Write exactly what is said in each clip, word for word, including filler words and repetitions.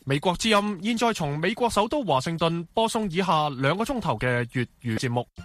美國之音現在從美國首都華盛頓播送以下兩個鐘頭嘅粵語節目。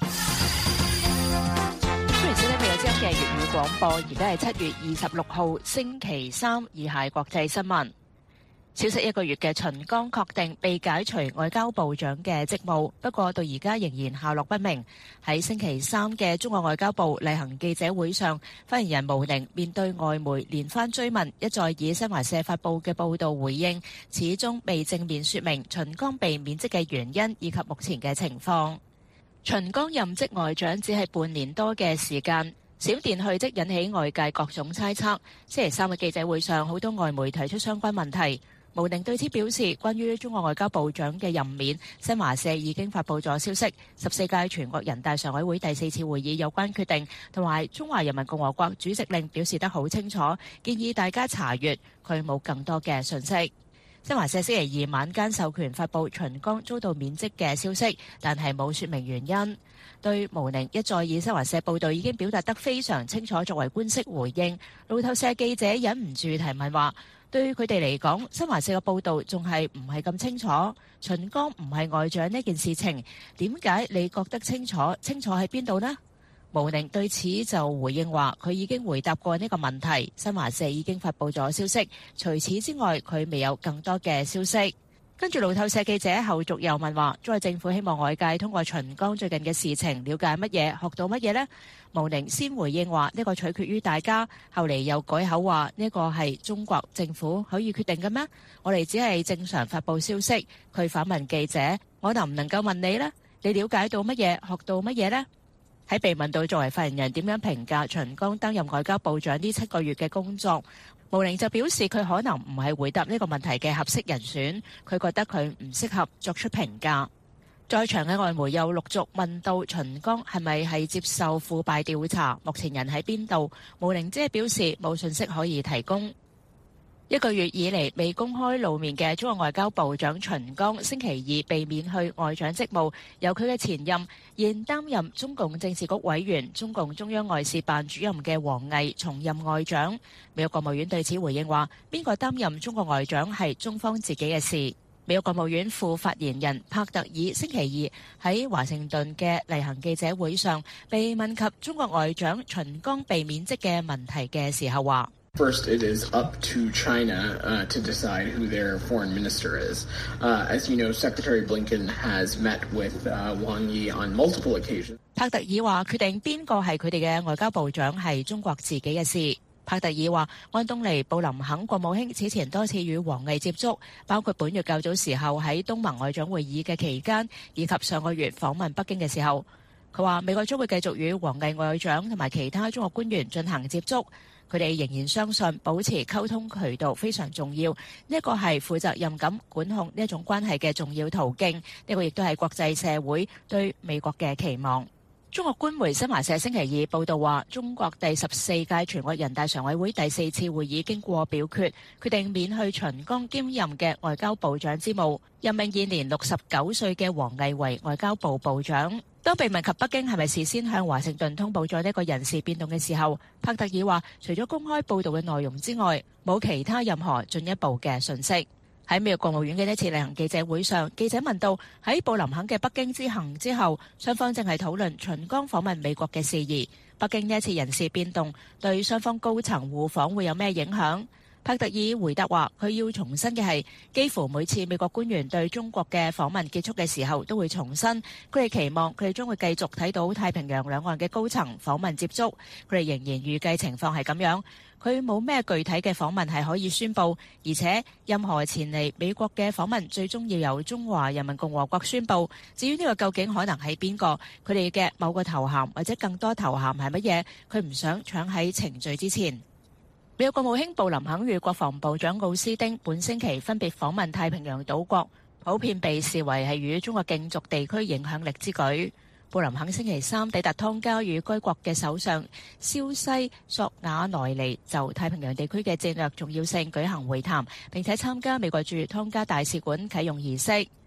歡迎收聽美國之音嘅粵語廣播，而家係七月二十六號星期三，以下國際新聞。消失一個月嘅秦剛確定被解除外交部長嘅職務，不過到而家仍然下落不明。喺星期三嘅中國外交部例行記者會上，發言人毛寧面對外媒連番追問，一再以新華社發布嘅報道回應，始終未正面說明秦剛被免職嘅原因以及目前嘅情況。秦剛任職外長只係半年多嘅時間，閃電去職引起外界各種猜測。星期三嘅記者會上，好多外媒提出相關問題。毛寧對此表示，關於中國外交部長嘅任免，新華社已經發布咗消息。十四屆全國人大常委會第四次會議有關決定同埋中華人民共和國主席令表示得好清楚，建議大家查閱。佢冇更多嘅信息。新華社星期二晚間授權發布秦剛遭到免職嘅消息，但係冇說明原因。對毛寧一再以新華社報道已經表達得非常清楚作為官式回應，路透社記者忍唔住提問話，對於佢哋嚟講，新華社嘅報導仲係唔係咁清楚？秦剛唔係外長呢件事情，點解你覺得清楚？清楚喺邊度呢？毛寧對此就回應話，佢已經回答過呢個問題，新華社已經發布咗消息。除此之外，佢未有更多嘅消息。跟住路透社記者後續又問話，中國政府希望外界通過秦剛最近嘅事情了解乜嘢，學到乜嘢呢？毛寧先回應話呢個取決於大家，後嚟又改口話呢個係中國政府可以決定嘅咩？我哋只係正常發布消息。佢反問記者，我能唔能夠問你呢？你了解到乜嘢，學到乜嘢呢？喺被問到作為發言人點樣評價秦剛擔任外交部長呢七個月嘅工作，毛寧就表示佢可能唔係回答呢個問題嘅合適人選，佢覺得佢唔適合作出評價。在場嘅外媒又陸續問到秦剛係咪係接受腐敗調查，目前人喺邊度？毛寧只係表示冇信息可以提供。一個月以嚟未公開露面嘅中國外交部長秦剛，星期二被免去外長職務，由佢嘅前任現擔任中共政治局委員、中共中央外事辦主任嘅王毅重任外長。美國國務院對此回應話，邊個擔任中國外長係中方自己嘅事。美國國務院副發言人帕特爾星期二喺華盛頓嘅例行記者會上，被問及中國外長秦剛被免職嘅問題嘅時候話 ：First, it is up to China uh, to decide who their foreign minister is. Uh, as you know, Secretary Blinken has met with uh, Wang Yi on multiple occasions. 帕特爾話：決定邊個係佢哋嘅外交部長係中國自己嘅事。帕特爾話：安東尼布林肯國務卿此前多次與王毅接觸，包括本月較早時候喺東盟外長會議嘅期間，以及上個月訪問北京嘅時候。佢話美國將會繼續與王毅外長同埋其他中國官員進行接觸。佢哋仍然相信保持溝通渠道非常重要，呢一個係負責任咁管控呢一種關係嘅重要途徑。呢個亦都係國際社會對美國嘅期望。中國官媒新華社星期二報道話，中國第十四屆全國人大常委會第四次會議經過表決，決定免去秦剛兼任嘅外交部長職務，任命現年六十九歲嘅王毅為外交部部長。當被問及北京係咪事先向華盛頓通報咗呢個人事變動嘅時候，帕特爾話，除咗公開報道嘅內容之外，冇其他任何進一步嘅信息。喺美國國務院嘅一次例行記者會上，記者問到喺布林肯嘅北京之行之後，雙方正係討論秦剛訪問美國嘅事宜，北京呢一次人事變動對雙方高層互訪會有咩影響？帕特爾回答話，佢要重申嘅係，幾乎每次美國官員對中國嘅訪問結束嘅時候，都會重申佢哋期望佢哋將會繼續睇到太平洋兩岸嘅高層訪問接觸。佢哋仍然預計情況係咁樣。佢冇咩具體嘅訪問係可以宣佈，而且任何前嚟美國嘅訪問最終要由中華人民共和國宣佈。至於呢個究竟可能係邊個，佢哋嘅某個頭銜或者更多頭銜係乜嘢，佢唔想搶喺程序之前。美國國務卿布林肯與國防部長奧斯汀本星期分別訪問太平洋島國，普遍被視為係與中國競逐地區影響力之舉。布林肯星期三抵達湯加，與該國嘅首相肖西索瓦內尼就太平洋地區嘅戰略重要性舉行會談，並且參加美國駐湯加大使館啟用儀式。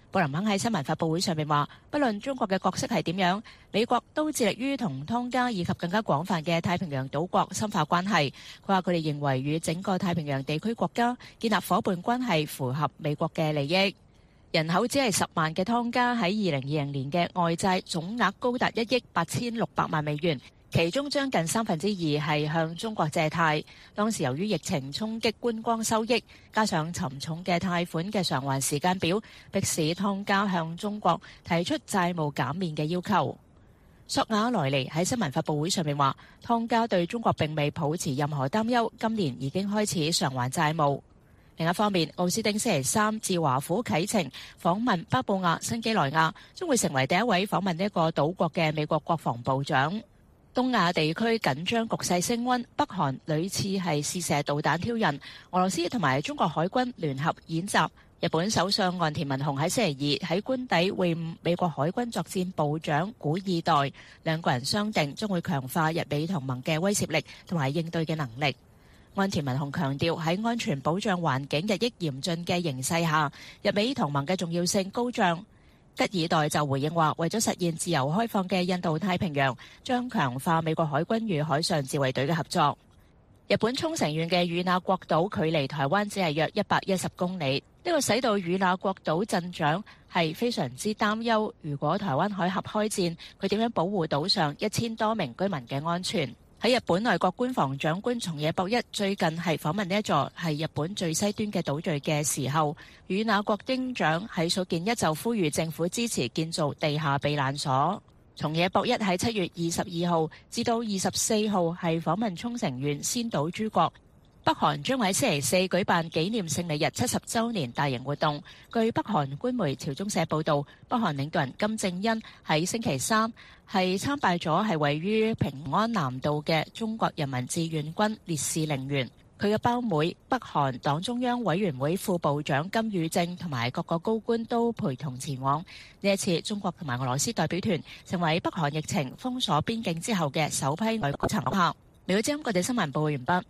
布林肯喺新聞發佈會上面話，不論中國嘅角色係點樣，美國都致力於同湯加以及更加廣泛嘅太平洋島國深化關係。佢話佢哋認為與整個太平洋地區國家建立夥伴關係符合美國嘅利益。人口只係十萬嘅湯加喺二零二零年嘅外債總額高達一億八千六百萬美元，其中將近三分之二係向中國借貸。當時由於疫情衝擊觀光收益，加上沉重嘅貸款嘅償還時間表，迫使湯加向中國提出債務減免嘅要求。索瓦萊尼喺新聞發佈會上面話，湯加對中國並未抱持任何擔憂，今年已經開始償還債務。另一方面，奧斯汀星期三自華府啟程訪問巴布亞新幾內亞，將會成為第一位訪問呢一個島國嘅美國國防部長。東亞地區緊張局勢升溫，北韓屢次係試射導彈挑釁，俄羅斯同埋中國海軍聯合演習。日本首相岸田文雄喺星期二喺官邸會晤美國海軍作戰部長古爾代，兩個人商定將會強化日美同盟嘅威懾力同埋應對嘅能力。岸田文雄強調，喺安全保障環境日益嚴峻嘅形勢下，日美同盟嘅重要性高漲。吉爾代就回應話，為咗實現自由開放嘅印度太平洋，將強化美國海軍與海上自衛隊嘅合作。日本沖繩縣嘅與那國島距離台灣只係約一百一十公里，呢個使到與那國島鎮長係非常之擔憂，如果台灣海峽開戰，佢點樣保護島上一千多名居民嘅安全？喺日本內閣官房長官松野博一最近係訪問呢一座係日本最西端嘅島嶼嘅時候，與那國町長喺所見一就呼籲政府支持建造地下避難所。松野博一喺七月二十二號至到二十四號係訪問沖繩縣先島諸國。北韓將喺星期四舉辦紀念勝利日七十週年大型活動。據北韓官媒朝中社報導，北韓領導人金正恩喺星期三係參拜咗係位於平安南道嘅中國人民志願軍烈士陵園。佢嘅胞妹北韓黨中央委員會副部長金宇正同埋各個高官都陪同前往。呢一次，中國同埋俄羅斯代表團成為北韓疫情封鎖邊境之後嘅首批外國層客。美國之音國際新聞報告完畢。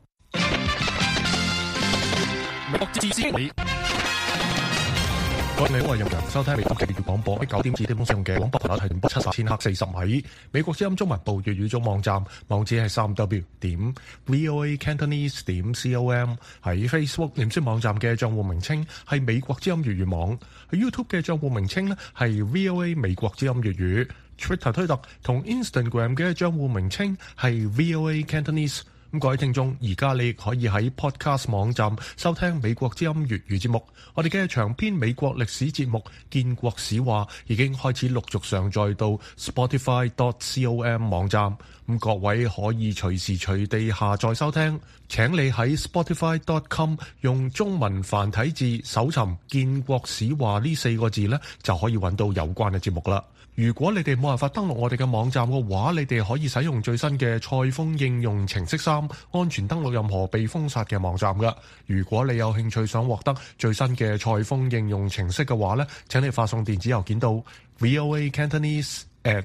美國之聲，你各位好，我係任人收聽美國嘅粵語廣播，喺九點至點鐘使用嘅廣播頻率係電波七十千克四十米。美國之音中文部粵語組網站網址係三 w 點 voa cantonese 點 com。喺 Facebook 臉書網站嘅賬戶名稱係美國之音粵語網。喺 YouTube 嘅賬戶名稱呢係 VOA 美國之音粵語。Twitter 推特同 Instagram 嘅賬戶名稱係 VOA Cantonese。咁各位聽眾，而家你可以喺 Podcast 網站收聽美國之音粵語節目。我哋嘅長篇美國歷史節目《建國史話》已經開始陸續上載到 Spotify dot com 網站。咁各位可以隨時隨地下載收聽。請你喺 Spotify dot com 用中文繁體字搜尋《建國史話》呢四個字呢，就可以揾到有關嘅節目啦。如果你哋冇辦法登錄我哋嘅網站嘅話，你哋可以使用最新嘅賽風應用程式三，安全登錄任何被封殺嘅網站㗎。如果你有興趣想獲得最新嘅賽風應用程式嘅話呢，請你發送電子郵件到 voa cantonese at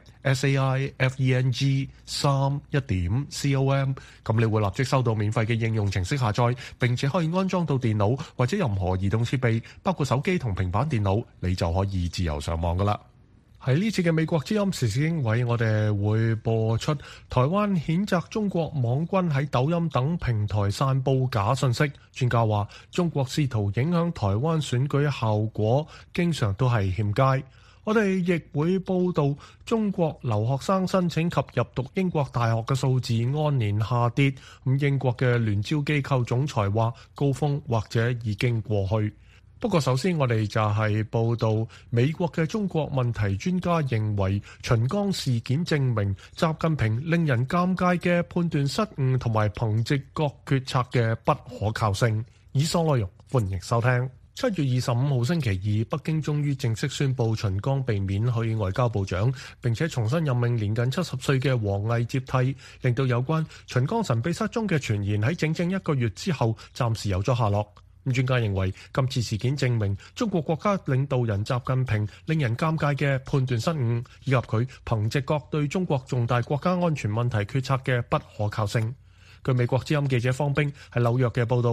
saifeng 三一點 com， 咁你會立即收到免費嘅應用程式下載，並且可以安裝到電腦或者任何移動設備，包括手機同平板電腦，你就可以自由上網㗎啦。喺呢次嘅美國之音時事經緯，我哋會播出台灣譴責中國網軍喺抖音等平台散佈假信息。專家話，中國試圖影響台灣選舉效果，經常都係欠佳。我哋亦會報道中國留學生申請及入讀英國大學嘅數字按年下跌。咁英國嘅聯招機構總裁話，高峰或者已經過去。不過首先我哋就係報道美國嘅中國問題專家認為，秦剛事件證明習近平令人尷尬嘅判斷失誤同埋憑直覺決策嘅不可靠性。以上內容歡迎收聽。七月二十五號星期二，北京終於正式宣布秦剛被免去外交部長，並且重新任命年近七十歲嘅王毅接替，令到有關秦剛神秘失蹤嘅傳言喺整整一個月之後暫時有咗下落。咁專家認為，今次事件證明中國國家領導人習近平令人尷尬嘅判斷失誤，以及佢憑直覺對中國重大國家安全問題決策嘅不可靠性。據美國之音記者方冰喺紐約嘅報導，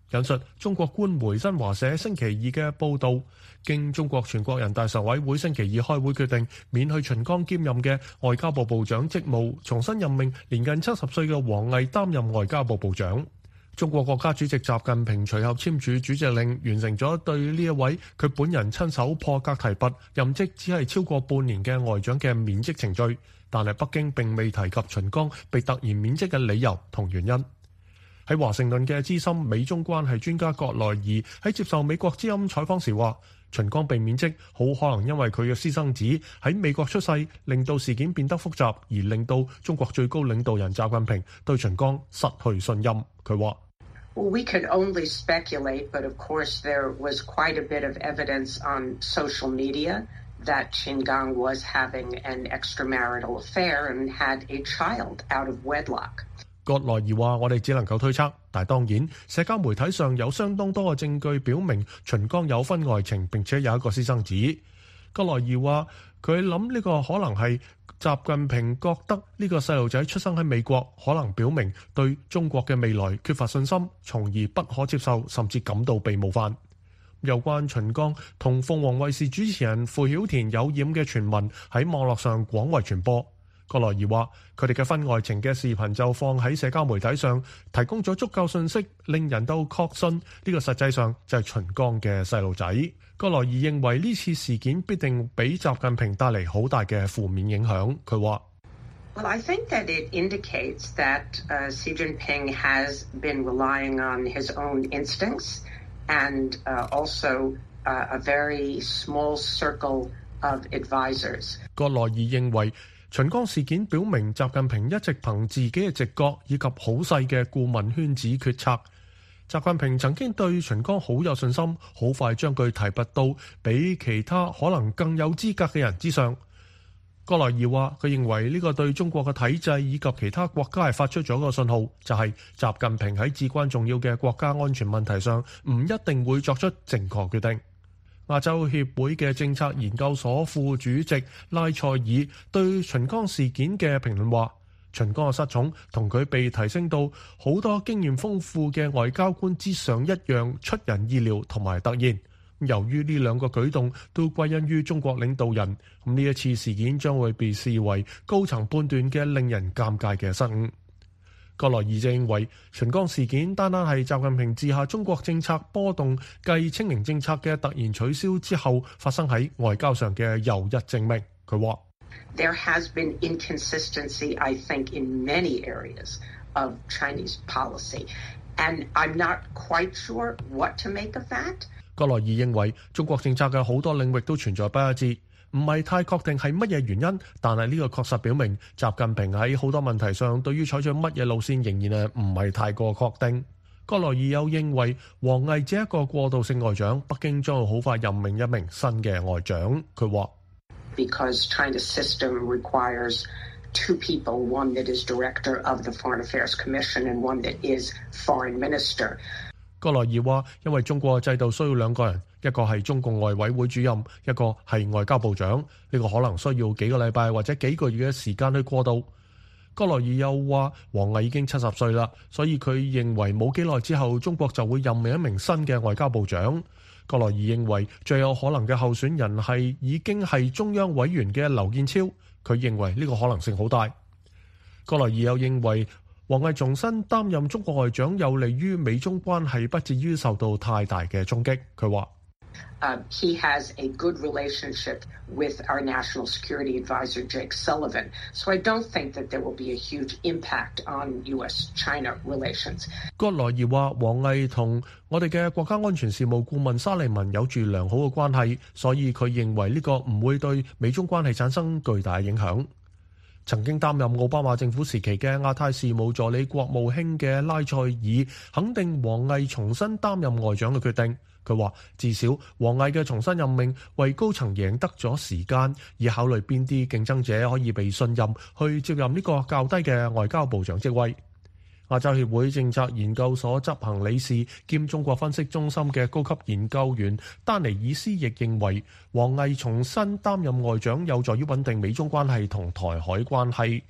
引述中國官媒新華社星期二嘅報導，經中國全國人大常委會星期二開會決定，免去秦剛兼任嘅外交部部長職務，重新任命年近七十歲嘅王毅擔任外交部部長。中國國家主席習近平隨後簽署主席令，完成咗對呢一位佢本人親手破格提拔、任職只係超過半年嘅外長嘅免職程序，但係北京並未提及秦剛被突然免職嘅理由同原因。喺華盛頓嘅資深美中關係專家葛萊爾喺接受美國之音採訪時話，秦剛被免職好可能因為佢嘅私生子喺美國出世，令到事件變得複雜，而令到中國最高領導人習近平對秦剛失去信任。佢話 Well, we could only speculate, but of course there was quite a bit of evidence on social media that Qin Gang was having an extramarital affair and had a child out of wedlock. 葛萊爾話：我哋只能夠推測，但係當然，社交媒體上有相當多嘅證據表明秦剛有婚外情，並且有一個私生子。葛萊爾話：佢諗呢個可能係習近平覺得呢個細路仔出生喺美國，可能表明對中國嘅未來缺乏信心，從而不可接受，甚至感到被冒犯。有關秦剛同鳳凰衛視主持人傅曉田有染嘅傳聞喺網絡上廣為傳播。葛萊爾話：佢哋嘅婚外情嘅視頻就放喺社交媒體上，提供咗足夠信息，令人都確信呢個實際上就係秦剛嘅細路仔。葛萊爾認為呢次事件必定俾習近平帶嚟好大嘅負面影響。佢話 Well, I think that it indicates that uh, Xi Jinping has been relying on his own instincts and uh, also uh, a very small circle of advisors. 葛萊爾認為秦剛事件表明習近平一直憑自己嘅直覺以及好細嘅顧問圈子決策。習近平曾經對秦剛好有信心，好快將佢提拔到比其他可能更有資格嘅人之上。葛萊爾話：佢認為呢個對中國嘅體制以及其他國家係發出咗個信號，就係習近平喺至關重要嘅國家安全問題上唔一定會作出正確決定。亞洲協會嘅政策研究所副主席拉塞爾對秦剛事件嘅評論話：秦剛嘅失寵同佢被提升到好多經驗豐富嘅外交官之上一樣出人意料同埋突然。由於呢兩個舉動都歸因於中國領導人，咁呢一次事件將會被視為高層判斷嘅令人尷尬嘅失誤。葛萊爾就認為秦剛事件單單係習近平治下中國政策波動繼清零政策嘅突然取消之後發生喺外交上嘅又一證明。佢話 There has been inconsistency, I think, in many areas of Chinese policy, and I'm not quite sure what to make of that. 葛萊爾認為中國政策嘅好多領域都存在不一致，唔係太確定係乜嘢原因，但係呢個確實表明習近平喺好多問題上對於採取乜嘢路線仍然係唔係太過確定。葛萊爾又認為王毅只係一個過渡性外長，北京將會好快任命一名新嘅外長。佢話 Because China's system requires two people, one that is director of the Foreign Affairs Commission and one that is foreign minister. 葛萊爾話：因為中國嘅制度需要兩個人，一個係中共外委會主任，一個係外交部長。呢個可能需要幾個禮拜或者幾個月嘅時間去過渡。葛萊爾又話：王毅已經七十歲啦，所以佢認為冇幾耐之後，中國就會任命一名新嘅外交部長。葛萊爾認為最有可能嘅候選人係已經係中央委員嘅劉建超，佢認為呢個可能性好大。葛萊爾又認為王毅重新擔任中國外長有利於美中關係不至於受到太大嘅衝擊。佢話 Uh, he has a good relationship with our national security advisor, Jake Sullivan. So I don't think that there will be a huge impact on U S China relations. 葛萊爾話：王毅同我哋嘅國家安全事務顧問沙利文有住良好嘅關係，所以佢認為呢個唔會對美中關係產生巨大影響。曾經擔任奧巴馬政府時期嘅亞太事務助理國務卿嘅拉塞爾肯定王毅重新擔任外長嘅決定。佢話：至少王毅嘅重新任命為高層贏得咗時間，以考慮邊啲競爭者可以被信任去接任呢個較低嘅外交部長職位。亞洲協會政策研究所執行理事兼中國分析中心嘅高級研究員丹尼爾斯亦認為，王毅重新擔任外長有助於穩定美中關係同台海關係。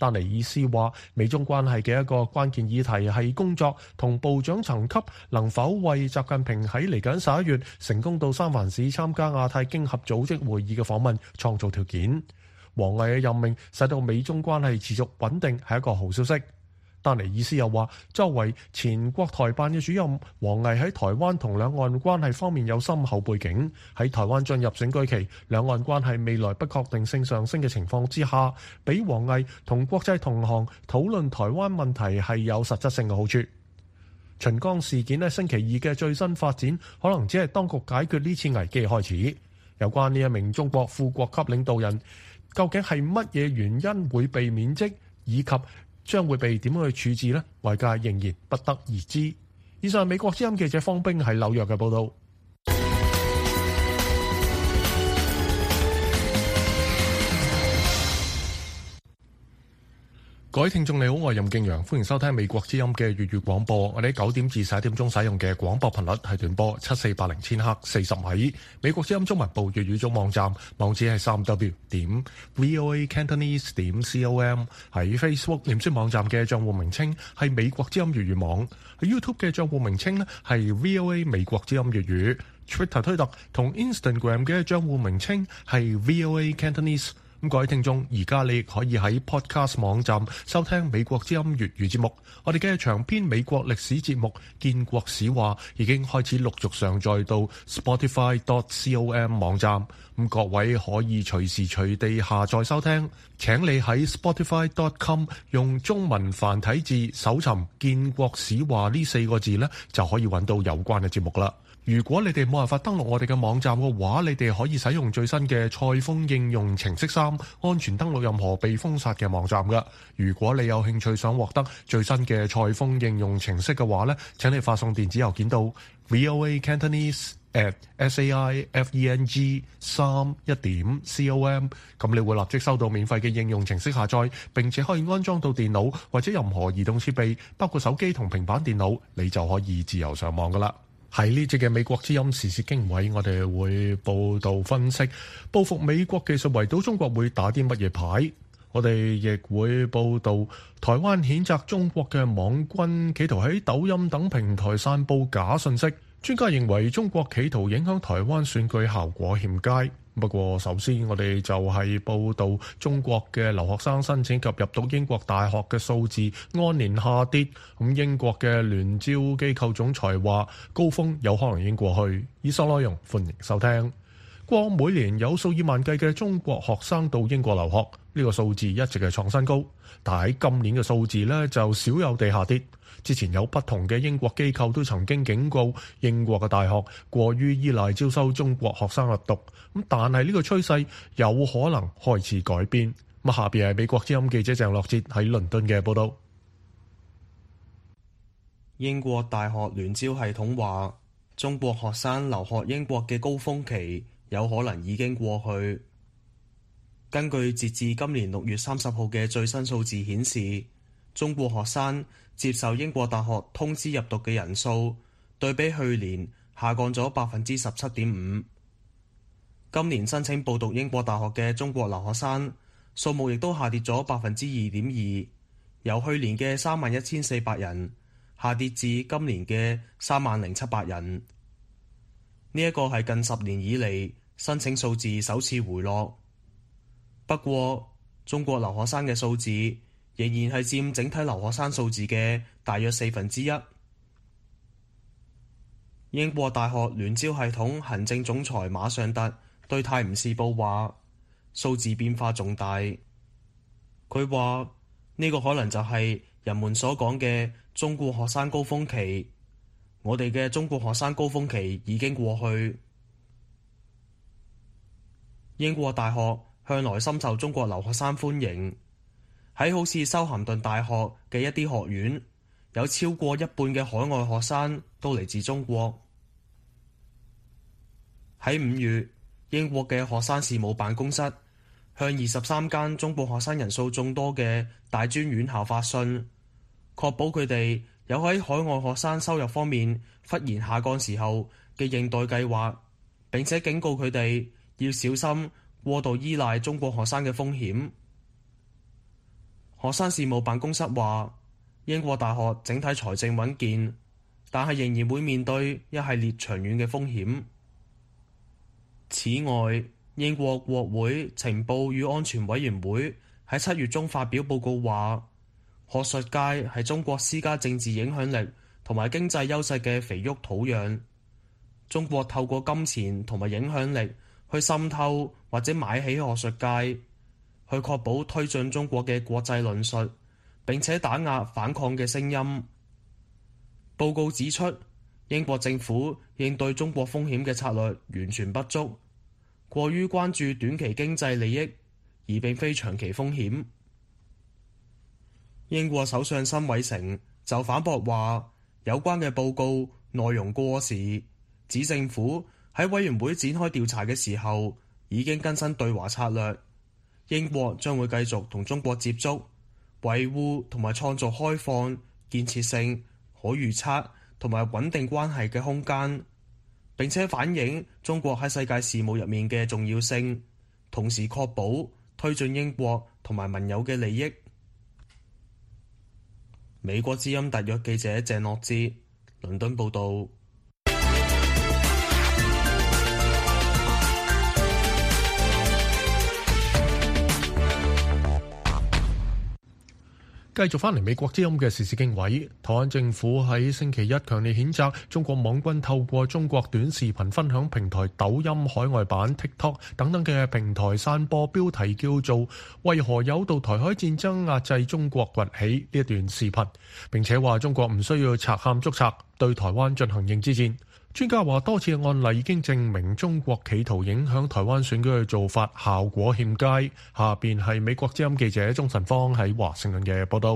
丹尼爾斯話，美中關係嘅一個關鍵議題係工作同部長層級能否為習近平喺嚟緊十一月成功到三藩市參加亞太經合組織會議嘅訪問創造條件。王毅嘅任命使到美中關係持續穩定係一個好消息。丹尼爾斯又話，作為前國台辦嘅主任，王毅喺台灣同兩岸關係方面有深厚背景。喺台灣進入選舉期，兩岸關係未來不確定性上升嘅情況之下，俾王毅同國際同行討論台灣問題係有實質性嘅好處。秦剛事件喺星期二嘅最新發展，可能只係當局解決呢次危機嘅開始。有關呢一名中國副國級領導人究竟係乜嘢原因會被免職，以及將會被點樣去處置呢？外界仍然不得而知。以上係美國之音記者方冰喺紐約嘅報道。各位聽眾你好，我係任敬陽，歡迎收聽美國之音嘅粵語廣播。我哋喺九點至十一點鐘使用嘅廣播頻率係短波七四八零千赫四十米。美國之音中文部粵語組網站網址係三 w 點 voa cantonese 點 com。喺 Facebook 臉書網站嘅賬戶名稱係美國之音粵語網。喺 YouTube 嘅賬戶名稱呢係 voa 美國之音粵語。Twitter 推特同 Instagram 嘅賬戶名稱係 voa cantonese。咁各位聽眾，而家你亦可以喺 Podcast 網站收聽美國之音粵語節目。我哋嘅長篇美國歷史節目《建國史話》已經開始陸續上載到 Spotify dot com 網站。咁各位可以隨時隨地下載收聽。請你喺 Spotify dot com 用中文繁體字搜尋《建國史話》呢四個字呢，就可以揾到有關嘅節目啦。如果你哋冇辦法登錄我哋嘅網站嘅話，你哋可以使用最新嘅賽風應用程式三，安全登錄任何被封殺嘅網站㗎。如果你有興趣想獲得最新嘅賽風應用程式嘅話呢，請你發送電子郵件到 voa cantonese at saifeng 三一點 com， 咁你會立即收到免費嘅應用程式下載，並且可以安裝到電腦或者任何移動設備，包括手機同平板電腦，你就可以自由上網㗎喇。喺呢節嘅美國之音時事經緯，我哋會報道分析報復美國技術圍堵中國會打啲乜嘢牌。我哋亦會報道台灣譴責中國嘅網軍企圖喺抖音等平台散佈假信息。專家認為中國企圖影響台灣選舉效果欠佳。不過首先我哋就係報道中國嘅留學生申請及入讀英國大學嘅數字按年下跌。咁英國嘅聯招機構總裁話高峰有可能已經過去。以上內容歡迎收聽。過每年有數以萬計嘅中國學生到英國留學，呢個數字一直係創新高，但喺今年嘅數字呢就少有地下跌。之前有不同嘅英國機構都曾經警告英國嘅大學過於依賴招收中國學生入讀，咁但係呢個趨勢有可能開始改變。咁下邊係美國之音記者鄭樂哲喺倫敦嘅報道。 英國大學聯招系統話，中國學生留學英國嘅高峰期有可能已經過去。根據截至今年六月三十號嘅最新數字顯示，中國學生接受英國大學通知入讀嘅人數對比去年下降咗百分之十七點五。今年申請報讀英國大學嘅中國留學生數目亦都下跌咗百分之二點二，由去年嘅三萬一千四百人下跌至今年嘅三萬零七百人。呢一個係近十年以嚟申請數字首次回落。不過，中國留學生嘅數字仍然係佔整體留學生數字嘅大約四分之一。英國大學聯招系統行政總裁馬尚特對泰晤士報話：數字變化重大。佢話呢個可能就係人們所講嘅中國學生高峰期。我哋嘅中國學生高峰期已經過去。英國大學向來深受中國留學生歡迎。喺好似修咸頓大學嘅一啲學院，有超過一半嘅海外學生都嚟自中國。喺五月，英國嘅學生事務辦公室向二十三間中國學生人數眾多嘅大專院校發信，確保佢哋有喺海外學生收入方面忽然下降時候嘅應對計劃，並且警告佢哋要小心過度依賴中國學生嘅風險。 學生事務辦公室話，英國大學整體財政穩健，但係仍然會面對一系列長遠嘅風險。此外，英國國會情報與安全委員會喺七月中發表報告話，學術界係中國施加政治影響力同埋經濟優勢嘅肥沃土壤。中國透過金錢同埋影響力去滲透或者買起學術界，去確保推進中國嘅國際論述，並且打壓反抗嘅聲音。報告指出，英國政府應對中國風險嘅策略完全不足，過於關注短期經濟利益，而並非長期風險。英國首相辛偉誠就反駁話，有關嘅報告內容過時，指政府喺委員會展開調查嘅時候已經更新對華策略。英國將會繼續同中國接觸，維護同埋創造開放、建設性、可預測同埋穩定關係嘅空間，並且反映中國喺世界事務入面嘅重要性，同時確保推進英國同埋盟友嘅利益。美國之音特約記者鄭樂之，倫敦報導。 繼續翻嚟美國之音嘅時事經緯，台灣政府喺星期一強烈譴責中國網軍透過中國短視頻分享平台抖音海外版 TikTok 等等嘅平台散播標題叫做為何誘導台海戰爭壓制中國崛起呢一段視頻，並且話中國唔需要賊喊捉賊對台灣進行認知戰。專家話多次嘅案例已經證明中國企圖影響台灣選舉嘅做法效果欠佳。下邊係美國之音記者鍾晨芳喺華盛頓嘅報道。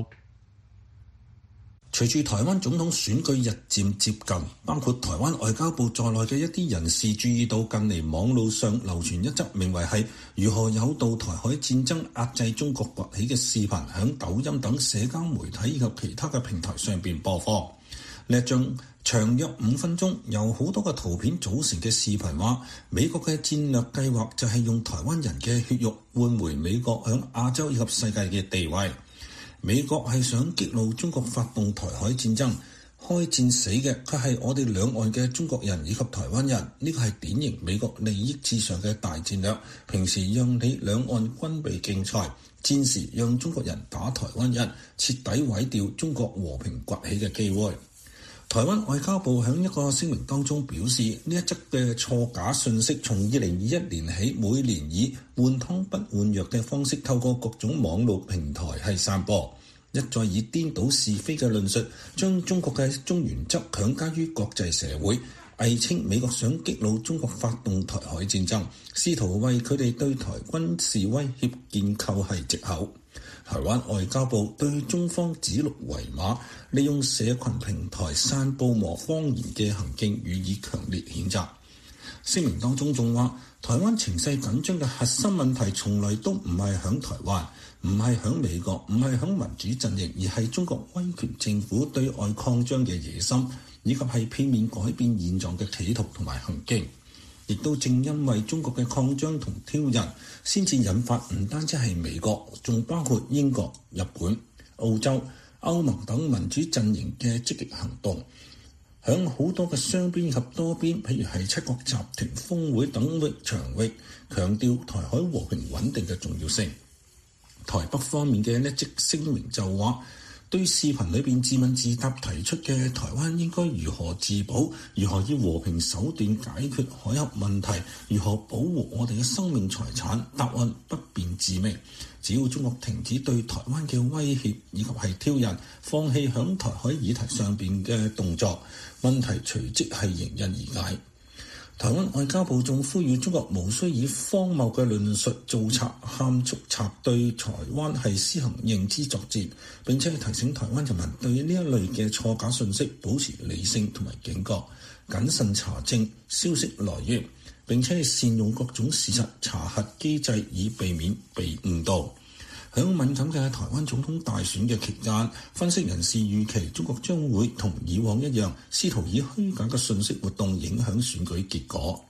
隨住台灣總統選舉日漸接近，包括台灣外交部在內嘅一啲人士注意到近嚟網路上流傳一則名為係如何誘導台海戰爭壓制中國崛起嘅視頻，響抖音等社交媒體以及其他嘅平台上邊播放。呢一張長約五分鐘，由好多個圖片組成嘅視頻話，美國嘅戰略計劃就係用台灣人嘅血肉換回美國響亞洲以及世界嘅地位。美國係想激怒中國發動台海戰爭，開戰死嘅佢係我哋兩岸嘅中國人以及台灣人。呢個係典型美國利益至上嘅大戰略。平時讓你兩岸軍備競賽，戰時讓中國人打台灣人，徹底毀掉中國和平崛起嘅機會。台灣外交部喺一個聲明當中表示，呢一則嘅錯假信息從二零二一年起，每年以換湯不換藥嘅方式透過各種網絡平台係散播，一再以顛倒是非嘅論述，將中國嘅中原則強加於國際社會，偽稱美國想激怒中國發動台海戰爭，試圖為佢哋對台軍事威脅建構係藉口。台灣外交部對中方指鹿為馬，利用社群平台散佈和謊言嘅行徑予以強烈譴責。聲明當中仲話，台灣情勢緊張嘅核心問題從來都唔係響台灣，唔係響美國，唔係響民主陣營，而係中國威權政府對外擴張嘅野心，以及係片面改變現狀嘅企圖同埋行徑。亦都正因為中國嘅擴張同挑釁，先至引發唔單止係美國，仲包括英國、日本、澳洲、歐盟等民主陣營嘅積極行動。響好多嘅雙邊及多邊，譬如係七國集團峰會等域場域，強調台海和平穩定嘅重要性。台北方面嘅一則聲明就話，對視頻裏邊自問自答提出嘅台灣應該如何自保，如何以和平手段解決海峽問題，如何保護我哋嘅生命財產，答案不辯自明。只要中國停止對台灣嘅威脅以及係挑釁，放棄響台海議題上邊嘅動作，問題隨即係迎刃而解。台灣外交部仲呼籲中國無需以荒謬嘅論述造賊喊捉賊，對台灣係施行認知作戰，並且提醒台灣人民對呢一類嘅錯假信息保持理性同埋警覺，謹慎查證消息來源，並且善用各種事實查核機制，以避免被誤導。響敏感嘅台灣總統大選嘅期間，分析人士預期中國將會同以往一樣，試圖以虛假嘅信息活動影響選舉結果。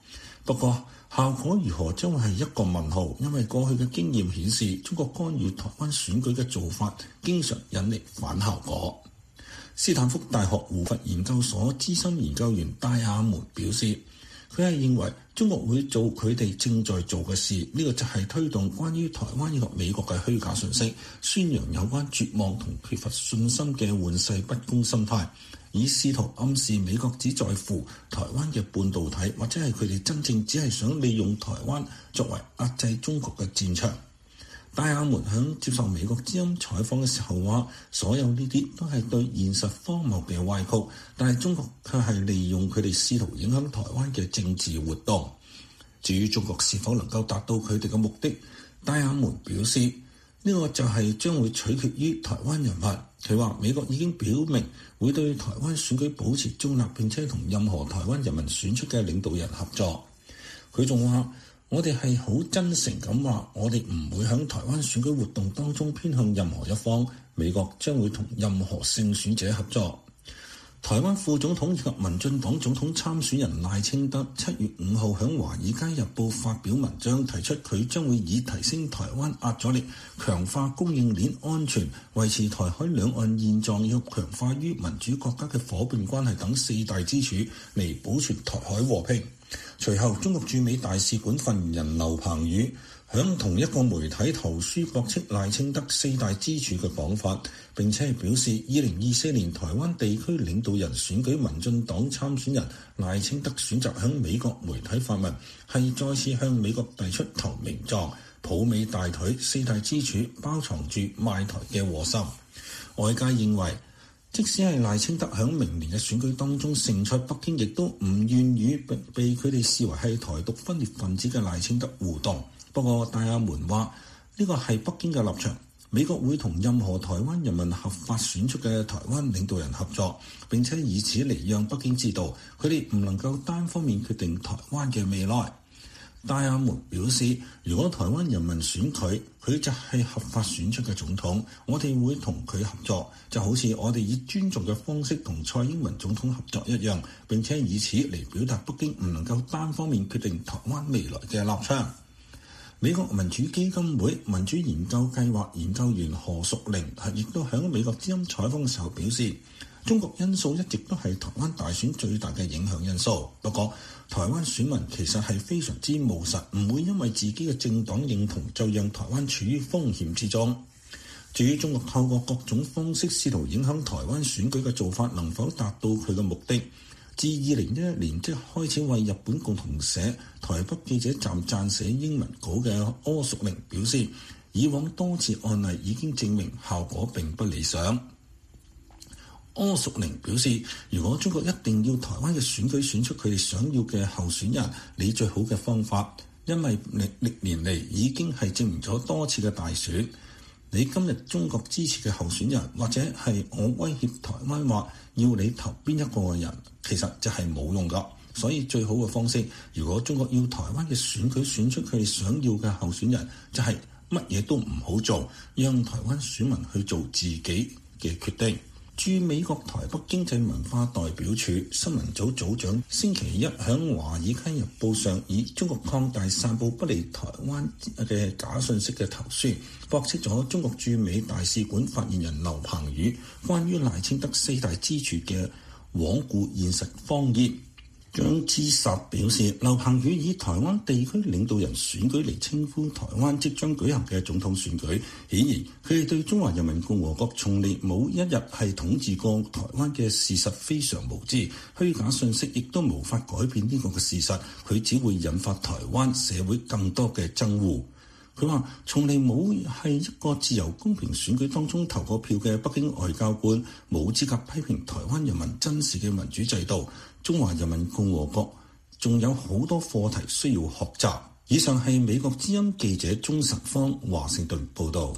不過效果如何將會係一個問號，因為過去嘅經驗顯示，中國干預台灣選舉嘅做法經常引嚟反效果。斯坦福大學胡佛研究所資深研究員戴亞門表示，佢係認為中國會做佢哋正在做嘅事，呢、這個就係推動關於台灣以及美國嘅虛假信息，宣揚有關絕望同缺乏信心嘅玩世不恭心態，以試圖暗示美國只在乎台灣嘅半導體，或者係佢哋真正只係想利用台灣作為壓制中國嘅戰場。戴亞門響接受美國之音採訪嘅時候話，所有呢啲都係對現實荒謬嘅歪曲，但係中國卻係利用佢哋試圖影響台灣嘅政治活動。至於中國是否能夠達到佢哋嘅目的，戴亞門表示呢、這個就係將會取決於台灣人民。佢話美國已經表明會對台灣選舉保持中立，並且同任何台灣人民選出嘅領導人合作。佢仲話，我哋係好真誠咁話，我哋唔會喺台灣選舉活動當中偏向任何一方。美國將會同任何勝選者合作。台灣副總統以及民進黨總統參選人賴清德七月五號喺《華爾街日報》發表文章，提出佢將會以提升台灣壓阻力、強化供應鏈安全、維持台海兩岸現狀以及強化與民主國家嘅夥伴關係等四大支柱嚟保存台海和平。隨後，中國駐美大使館發言人劉鵬宇響同一個媒體投書駁斥賴清德四大支柱嘅講法，並且係表示二零二四年台灣地區領導人選舉民進黨參選人賴清德選擇響美國媒體發文，係再次向美國遞出投名狀，抱美大腿，四大支柱包藏住賣台嘅禍心。外界認為，即使係賴清德響明年嘅選舉當中勝出，北京亦都唔願與被佢哋視為係台獨分裂分子嘅賴清德互動。不過戴亞門話呢個係北京嘅立場，美國會同任何台灣人民合法選出嘅台灣領導人合作，並且以此嚟讓北京知道佢哋唔能夠單方面決定台灣嘅未來。戴亞門表示，如果台灣人民選佢，佢就係合法選出嘅總統，我哋會同佢合作，就好似我哋以尊重嘅方式同蔡英文總統合作一樣，並且以此嚟表達北京唔能夠單方面決定台灣未來嘅立場。美國民主基金會民主研究計劃研究員何淑玲係亦都喺美國之音採訪嘅時候表示，中國因素一直都係台灣大選最大嘅影響因素。不過，台灣選民其實係非常之務實，唔會因為自己嘅政黨認同就讓台灣處於風險之中。至於中國透過各種方式試圖影響台灣選舉嘅做法能否達到佢嘅目的，自二零一一年即開始為日本共同社台北記者站撰寫英文稿嘅柯淑玲表示，以往多次案例已經證明效果並不理想。柯淑玲表示，如果中國一定要台灣嘅選舉選出佢哋想要嘅候選人，你最好嘅方法，因為歷歷年嚟已經係證明咗多次嘅大選，你今日中國支持嘅候選人，或者係我威脅台灣話要你投邊一個嘅人，其實就係冇用噶。所以最好嘅方式，如果中國要台灣嘅選舉選出佢哋想要嘅候選人，就係乜嘢都唔好做，讓台灣選民去做自己嘅決定。駐美國台北經濟文化代表處新聞組組長星期一喺《華爾街日報》上以中國擴大散佈不利台灣嘅假信息嘅投書，駁斥咗中國駐美大使館發言人劉鵬宇關於賴清德四大支柱嘅罔顧現實謊言。張之實表示，劉鵬宇以台灣地區領導人選舉嚟稱呼台灣即將舉行嘅總統選舉，顯然佢哋對中華人民共和國從嚟冇一日係統治過台灣嘅事實非常無知，虛假信息亦都無法改變呢個嘅事實，佢只會引發台灣社會更多嘅憎惡。佢話：從嚟冇係一個自由公平選舉當中投過票嘅北京外交官，冇資格批評台灣人民真實嘅民主制度。中華人民共和國仲有好多課題需要學習。以上係美國之音記者鍾晨芳華盛頓報導。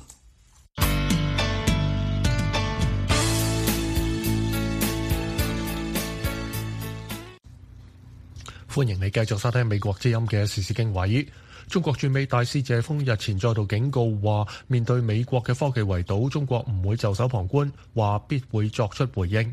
歡迎你繼續收聽美國之音嘅時事經緯。中國駐美大使謝鋒日前再度警告話，面對美國嘅科技圍堵，中國唔會袖手旁觀，話必會作出回應。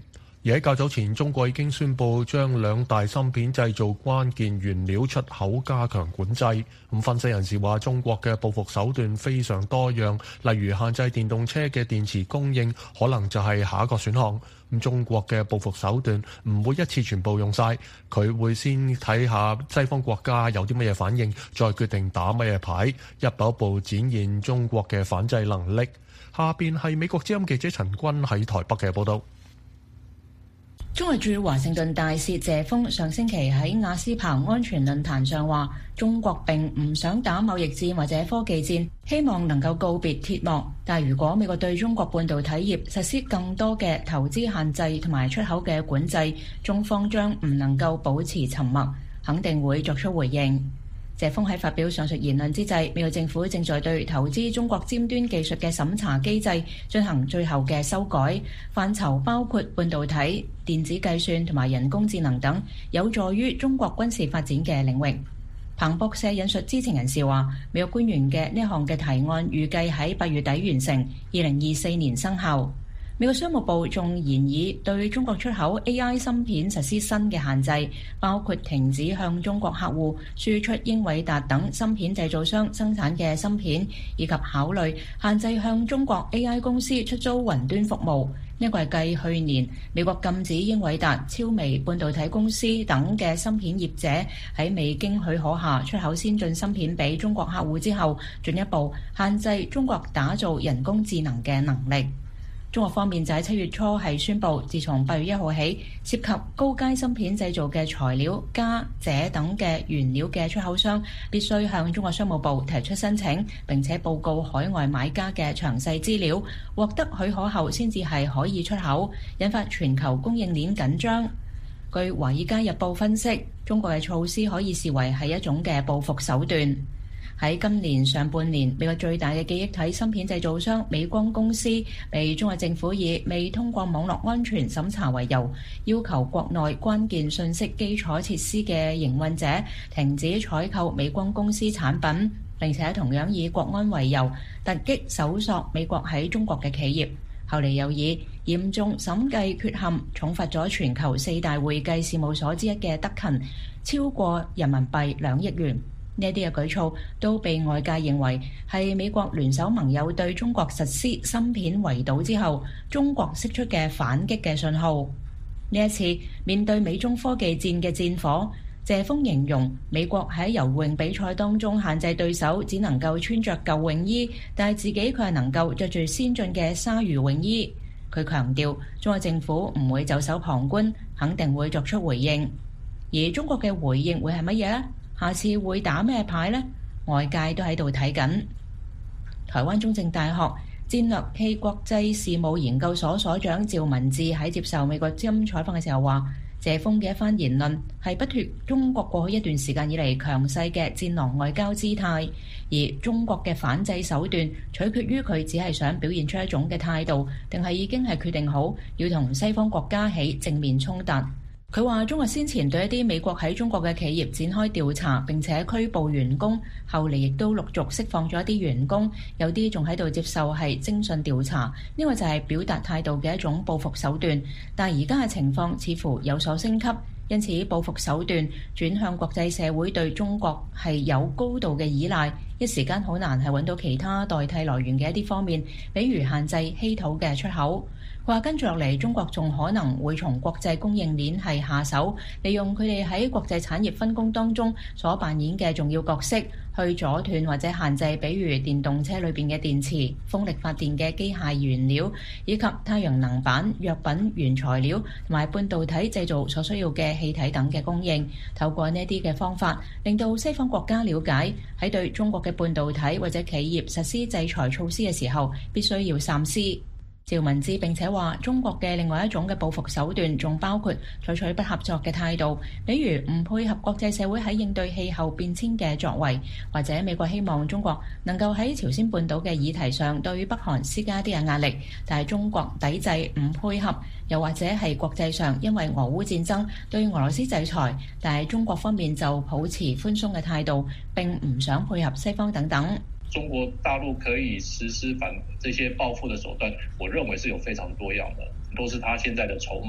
而喺較早前，中國已經宣布將兩大芯片製造關鍵原料出口加強管制。咁分析人士話，中國嘅報復手段非常多樣，例如限制電動車嘅電池供應，可能就係下一個選項。咁中國嘅報復手段唔會一次全部用晒，佢會先睇下西方國家有啲乜嘢反應，再決定打乜嘢牌，一步一步展現中國嘅反制能力。下邊係美國之音記者陳君喺台北嘅報道。 中國駐華盛頓大使謝鋒上星期喺亞斯彭安全論壇上話，中國並唔想打貿易戰或者科技戰，希望能夠告別鐵幕。但如果美國對中國半導體業實施更多嘅投資限制同埋出口嘅管制，中方將唔能夠保持沉默，肯定會作出回應。謝鋒喺發表上述言論之際，美國政府正在對投資中國尖端技術嘅審查機制進行最後嘅修改，範疇包括半導體、電子計算同埋人工智能等，有助於中國軍事發展嘅領域。彭博社引述知情人士話，美國官員嘅呢項嘅提案預計喺八月底完成，二零二四年生效。美國商務部仲研議對中國出口 A I 芯片實施新嘅限制，包括停止向中國客戶輸出英偉達等芯片製造商生產嘅芯片，以及考慮限制向中國 A I 公司出租雲端服務。呢個係繼去年美國禁止英偉達、超微半導體公司等嘅芯片業者喺未經許可下出口先進芯片俾中國客戶之後，進一步限制中國打造人工智能嘅能力。中國方面就喺七月初係宣布，自從八月一號起，涉及高階芯片製造嘅材料、鎵、鍺等嘅原料嘅出口商，必須向中國商務部提出申請，並且報告海外買家嘅詳細資料，獲得許可後先至係可以出口，引發全球供應鏈緊張。據《華爾街日報》分析，中國嘅措施可以視為係一種嘅報復手段。喺今年上半年，美國最大嘅記憶體芯片製造商美光公司被中國政府以未通過網絡安全審查為由，要求國內關鍵信息基礎設施嘅營運者停止採購美光公司產品，並且同樣以國安為由突擊搜索美國喺中國嘅企業。後嚟又以嚴重審計缺陷重罰咗全球四大會計事務所之一嘅德勤超過人民幣兩億元。呢啲嘅舉措都被外界認為係美國聯手盟友對中國實施芯片圍堵之後，中國釋出嘅反擊嘅信號。呢一次面對美中科技戰嘅戰火，謝鋒形容美國喺游泳比賽當中限制對手只能夠穿着舊泳衣，但係自己佢係能夠着住先進嘅鯊魚泳衣。佢強調中國政府唔會袖手旁觀，肯定會作出回應。而中國嘅回應會係乜嘢呢？下次會打咩牌呢？外界都喺度睇緊。台灣中正大學戰略暨國際事務研究所所長趙文智喺接受美國之音採訪嘅時候話，謝鋒嘅一番言論係不脫中國過去一段時間以嚟強勢嘅戰狼外交姿態，而中國嘅反制手段取決於佢只係想表現出一種嘅態度，定係已經係決定好要同西方國家起正面衝突。佢話中國先前對一啲美國喺中國嘅企業展開調查，並且拘捕員工，後嚟亦都陸續釋放咗一啲員工，有啲仲喺度接受係偵訊調查。呢個就係表達態度嘅一種報復手段，但係而家嘅情況似乎有所升級，因此報復手段轉向國際社會對中國係有高度嘅依賴，一時間好難係揾到其他代替來源嘅一啲方面，比如限制稀土嘅出口。佢話跟住落嚟，中國仲可能會從國際供應鏈係下手，利用佢哋喺國際產業分工當中所扮演嘅重要角色，去阻斷或者限制，比如電動車裏邊嘅電池、風力發電嘅機械原料，以及太陽能板、藥品原材料同埋半導體製造所需要嘅氣體等嘅供應。透過呢啲嘅方法，令到西方國家了解喺對中國嘅半導體或者企業實施制裁措施嘅時候，必須要三思。趙文智並且話，中國嘅另外一種嘅報復手段，仲包括採取不合作嘅態度，比如唔配合國際社會喺應對氣候變遷嘅作為，或者美國希望中國能夠喺朝鮮半島嘅議題上對北韓施加啲嘅壓力，但係中國抵制唔配合，又或者係國際上因為俄烏戰爭對俄羅斯制裁，但係中國方面就保持寬鬆嘅態度，並唔想配合西方等等。 中國大陸可以實施反這些報復的手段，我認為是有非常多樣的，都是他現在的籌碼。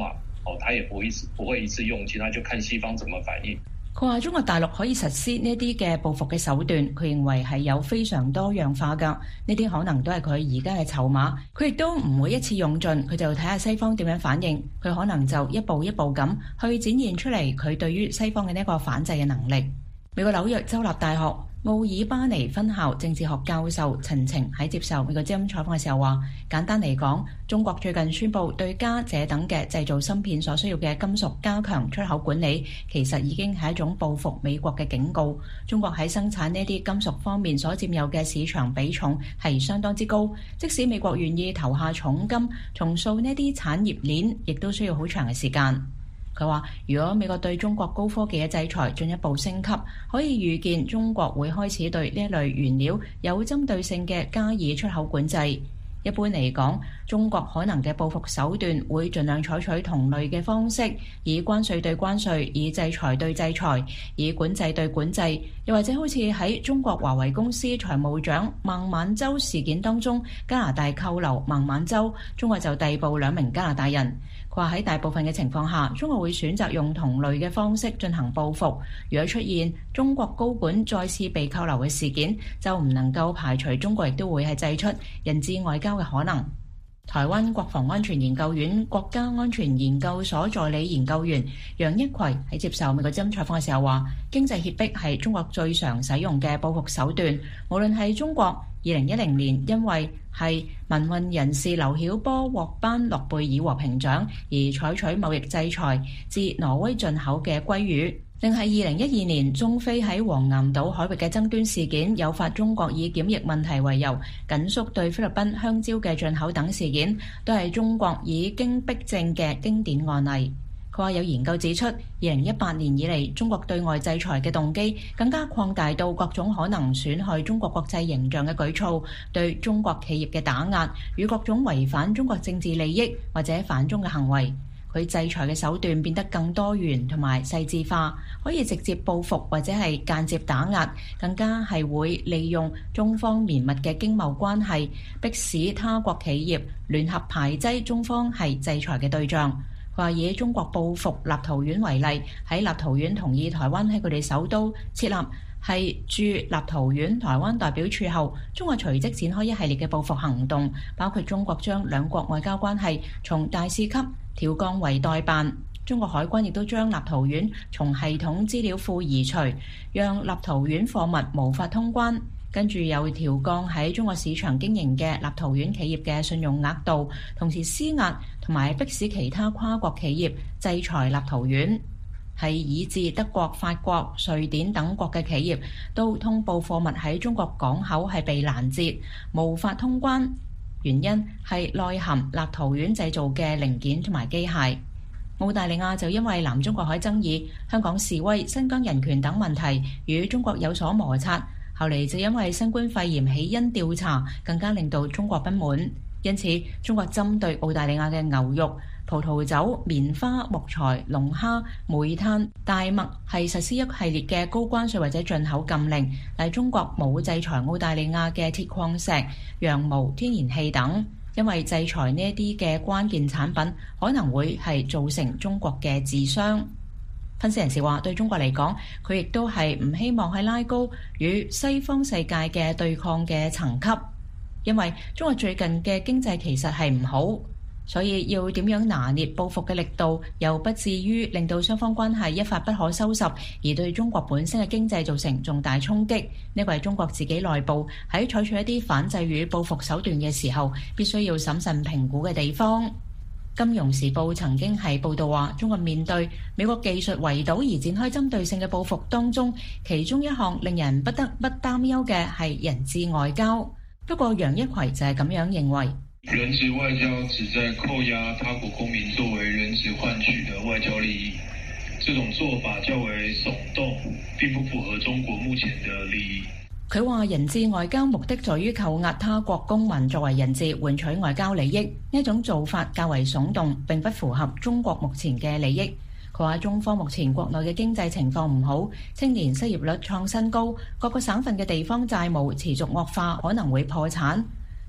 哦，他也不會不會一次用盡，他就看西方怎麼反應。 佢話中國大陸可以實施呢啲嘅報復嘅手段，佢認為係有非常多樣化㗎，呢啲可能都係佢而家嘅籌碼，佢亦都唔會一次用盡，佢就睇下西方點樣反應，佢可能就一步一步咁去展現出嚟佢對於西方嘅呢個反制嘅能力。美國紐約州立大學奧爾巴尼分校政治學教授陳晴喺接受美國之音採訪嘅時候話，簡單嚟講，中國最近宣布對加這等嘅製造芯片所需要嘅金屬加強出口管理，其實已經係一種報復美國嘅警告。中國喺生產呢啲金屬方面所佔有嘅市場比重係相當之高，即使美國願意投下重金重塑呢啲產業鏈，亦都需要好長嘅時間。佢話：如果美國對中國高科技嘅制裁進一步升級，可以預見中國會開始對呢一類原料有針對性嘅加以出口管制。一般嚟講，中國可能嘅報復手段會盡量採取同類嘅方式，以關稅對關稅，以制裁對制裁，以管制對管制，又或者好似喺中國華為公司財務長孟晚舟事件當中，加拿大扣留孟晚舟，中國就逮捕兩名加拿大人。佢話喺大部分嘅情況下，中國會選擇用同類嘅方式進行報復。如果出現中國高管再次被扣留嘅事件，就唔能夠排除中國亦都會係祭出人質外交嘅可能。台灣國防安全研究院國家安全研究所助理研究員楊一葵喺接受美國之音採訪嘅時候話，經濟脅迫係中國最常使用嘅報復手段。無論係中國二零一零年因為係民運人士劉曉波獲頒諾貝爾和平獎而採取貿易制裁自挪威進口嘅鮭魚，定係二零一二年中非喺黃岩島海域嘅爭端事件誘發中國以檢疫問題為由緊縮對菲律賓香蕉嘅進口等事件，都係中國以經逼政嘅經典案例。佢話有研究指出，二零一八年以嚟，中國對外制裁嘅動機更加擴大到各種可能損害中國國際形象嘅舉措，對中國企業嘅打壓與各種違反中國政治利益或者反中嘅行為。佢制裁嘅手段變得更多元同埋細緻化，可以直接報復或者係間接打壓，更加係會利用中方綿密嘅經貿關係，迫使他國企業聯合排擠中方係制裁嘅對象。話以中國報復立陶宛為例，喺立陶宛同意台灣喺佢哋首都設立係駐立陶宛台灣代表處後，中國隨即展開一系列嘅報復行動，包括中國將兩國外交關係從大使級調降為代辦，中國海軍亦都將立陶宛從系統資料庫移除，讓立陶宛貨物無法通關。跟住又調降喺中國市場經營嘅立陶宛企業嘅信用額度，同時施壓同埋迫使其他跨國企業制裁立陶宛，係以至德國、法國、瑞典等國嘅企業都通報貨物喺中國港口係被攔截，無法通關，原因係內含立陶宛製造嘅零件同埋機械。澳大利亞就因為南中國海爭議、香港示威、新疆人權等問題與中國有所摩擦。後嚟就因為新冠肺炎起因調查，更加令到中國不滿。因此，中國針對澳大利亞嘅牛肉、葡萄酒、棉花、木材、龍蝦、煤炭、大麥係實施一系列嘅高關稅或者進口禁令，但中國冇制裁澳大利亞嘅鐵礦石、羊毛、天然氣等，因為制裁呢一啲嘅關鍵產品可能會係造成中國嘅自傷。分析人士話，對中國嚟講，佢亦都係唔希望去拉高與西方世界嘅對抗嘅層級，因為中國最近嘅經濟其實係唔好，所以要點樣拿捏報復嘅力度，又不至於令到雙方關係一發不可收拾，而對中國本身嘅經濟造成重大衝擊。呢個係中國自己內部喺採取一啲反制與報復手段嘅時候，必須要審慎評估嘅地方。金融時報曾經係報道話，中國面對美國技術圍堵而展開針對性嘅報復當中，其中一項令人不得不擔憂嘅係人質外交。不過楊一葵就係咁樣認為， 人質外交旨在扣押他國公民作為人質換取的外交利益，這種做法較為聳動，並不符合中國目前的利益。 佢話人質外交目的在於扣押他國公民作為人質換取外交利益，呢種做法較為聳動，並不符合中國目前嘅利益。佢話中方目前國內嘅經濟情況唔好，青年失業率創新高，各個省份嘅地方債務持續惡化，可能會破產。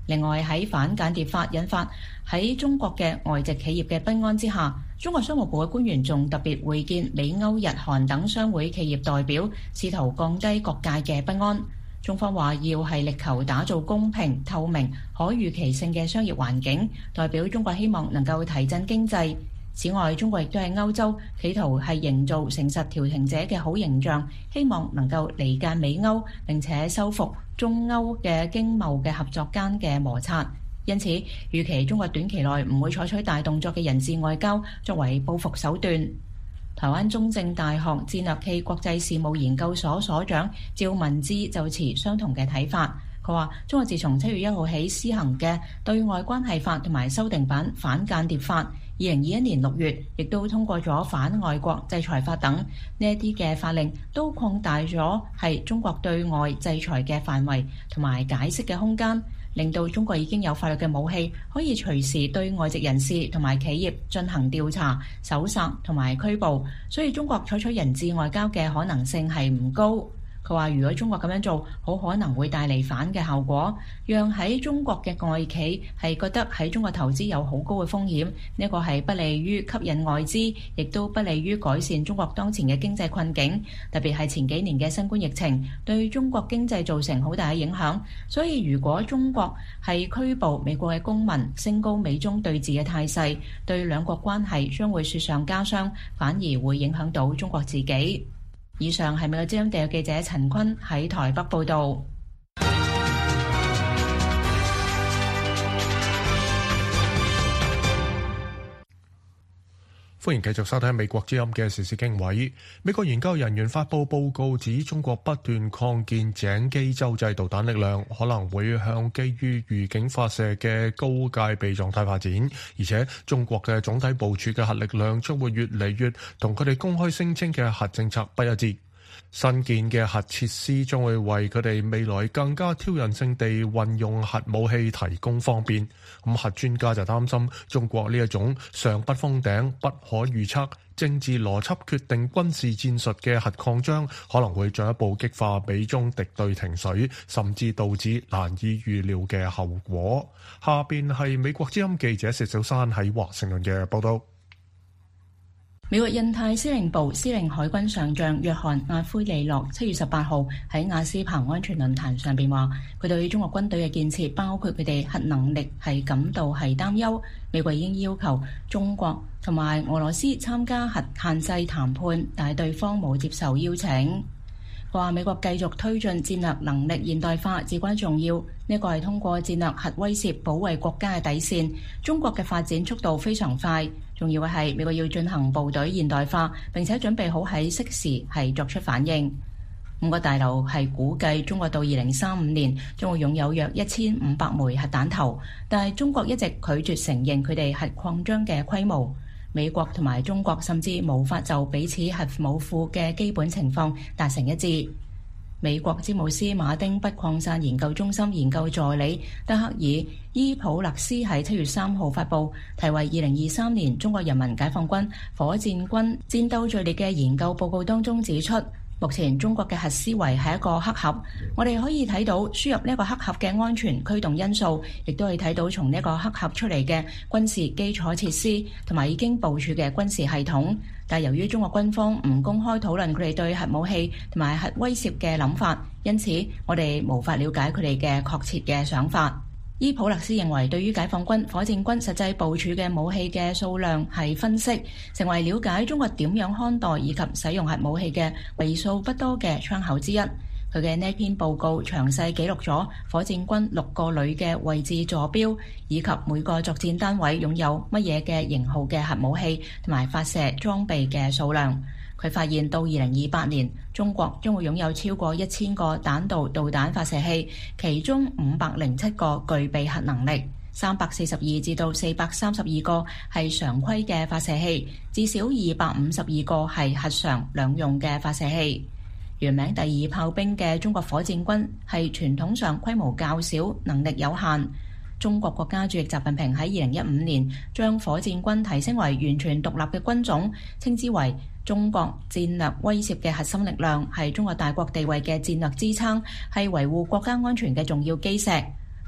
另外喺反間諜法引發喺中國嘅外籍企業嘅不安之下，中國商務部嘅官員仲特別會見美歐日韓等商會企業代表，試圖降低各界嘅不安。中方話要係力求打造公平、透明、可預期性嘅商業環境，代表中國希望能夠提振經濟。此外，中國亦都喺歐洲企圖係營造誠實調停者嘅好形象，希望能夠離間美歐，並且修復中歐嘅經貿嘅合作間嘅摩擦。因此，預期中國短期內唔會採取大動作嘅人質外交作為報復手段。台灣中正大學戰略暨國際事務研究所所長趙文志就持相同嘅睇法。佢話：中國自從七月一號起施行嘅對外關係法同埋修訂版反間諜法，二零二一年六月亦都通過咗反外國制裁法等呢一啲嘅法令，都擴大咗係中國對外制裁嘅範圍同埋解釋嘅空間，令到中國已經有法律嘅武器，可以隨時對外籍人士同埋企業進行調查、搜索同埋拘捕，所以中國採取人質外交嘅可能性係唔高。佢話：如果中國咁樣做，好可能會帶嚟反嘅效果，讓喺中國嘅外企係覺得喺中國投資有好高嘅風險。呢個係不利於吸引外資，亦都不利於改善中國當前嘅經濟困境。特別係前幾年嘅新冠疫情對中國經濟造成好大嘅影響。所以如果中國係拘捕美國嘅公民，升高美中對峙嘅態勢，對兩國關係將會雪上加霜，反而會影響到中國自己。以上係美國之音地記者陳坤喺台北報道。 歡迎繼續收睇美國之音嘅時事經緯。美國研究人員發布報告指，中國不斷擴建井基洲際導彈力量，可能會向基於預警發射嘅高戒備狀態發展，而且中國嘅總體部署嘅核力量將會越嚟越同佢哋公開聲稱嘅核政策不一致。新建嘅核設施將會為佢哋未來更加挑釁性地運用核武器提供方便。咁核專家就擔心中國呢一種上不封頂、不可預測、政治邏輯決定軍事戰術嘅核擴張，可能會進一步激化美中敵對情緒，甚至導致難以預料嘅後果。下邊係美國之音記者石小山喺華盛頓嘅報道。 美國印太司令部司令海軍上將約翰亞奎利諾七月十八號喺亞斯彭安全論壇上邊話，佢對中國軍隊嘅建設，包括佢哋核能力，係感到係擔憂。美國已經要求中國同埋俄羅斯參加核限制談判，但係對方冇接受邀請。話美國繼續推進戰略能力現代化至關重要，呢個係通過戰略核威懾保衛國家嘅底線。中國嘅發展速度非常快，重要嘅係美國要進行部隊現代化，並且準備好喺適時係作出反應。五個大樓係估計中國到二零三五年將會擁有約一千五百枚核彈頭，但係中國一直拒絕承認佢哋核擴張嘅規模。美國同埋中國甚至無法就彼此核武庫嘅基本情況達成一致。美國詹姆斯馬丁不擴散研究中心研究助理德克爾伊普勒斯喺七月三號發布題為《二零二三年中國人民解放軍火箭軍戰鬥序列》嘅研究報告當中指出，目前中國嘅核思維係一個黑盒，我哋可以睇到輸入呢個黑盒嘅安全驅動因素，亦都可以睇到從呢個黑盒出嚟嘅軍事基礎設施同埋已經部署嘅軍事系統。但由於中國軍方唔公開討論佢哋對核武器同埋核威懾嘅諗法，因此我哋無法了解佢哋嘅確切嘅想法。伊普勒斯認為，對於解放軍火箭軍實際部署嘅武器嘅數量係分析，成為了解中國點樣看待以及使用核武器嘅為數不多嘅窗口之一。佢嘅呢篇報告詳細記錄咗火箭軍六個旅嘅位置坐標，以及每個作戰單位擁有乜嘢嘅型號嘅核武器同埋發射裝備嘅數量。佢發現到二零二八年，中國將會擁有超過一千個彈道導彈發射器，其中五百零七個具備核能力，三百四十二至到四百三十二個係常規嘅發射器，至少二百五十二個係核常兩用嘅發射器。原名第二炮兵嘅中國火箭軍係傳統上規模較小，能力有限。中國國家主席習近平喺二零一五年將火箭軍提升為完全獨立嘅軍種，稱之為中國戰略威懾嘅核心力量，係中國大國地位嘅戰略支撐，係維護國家安全嘅重要基石。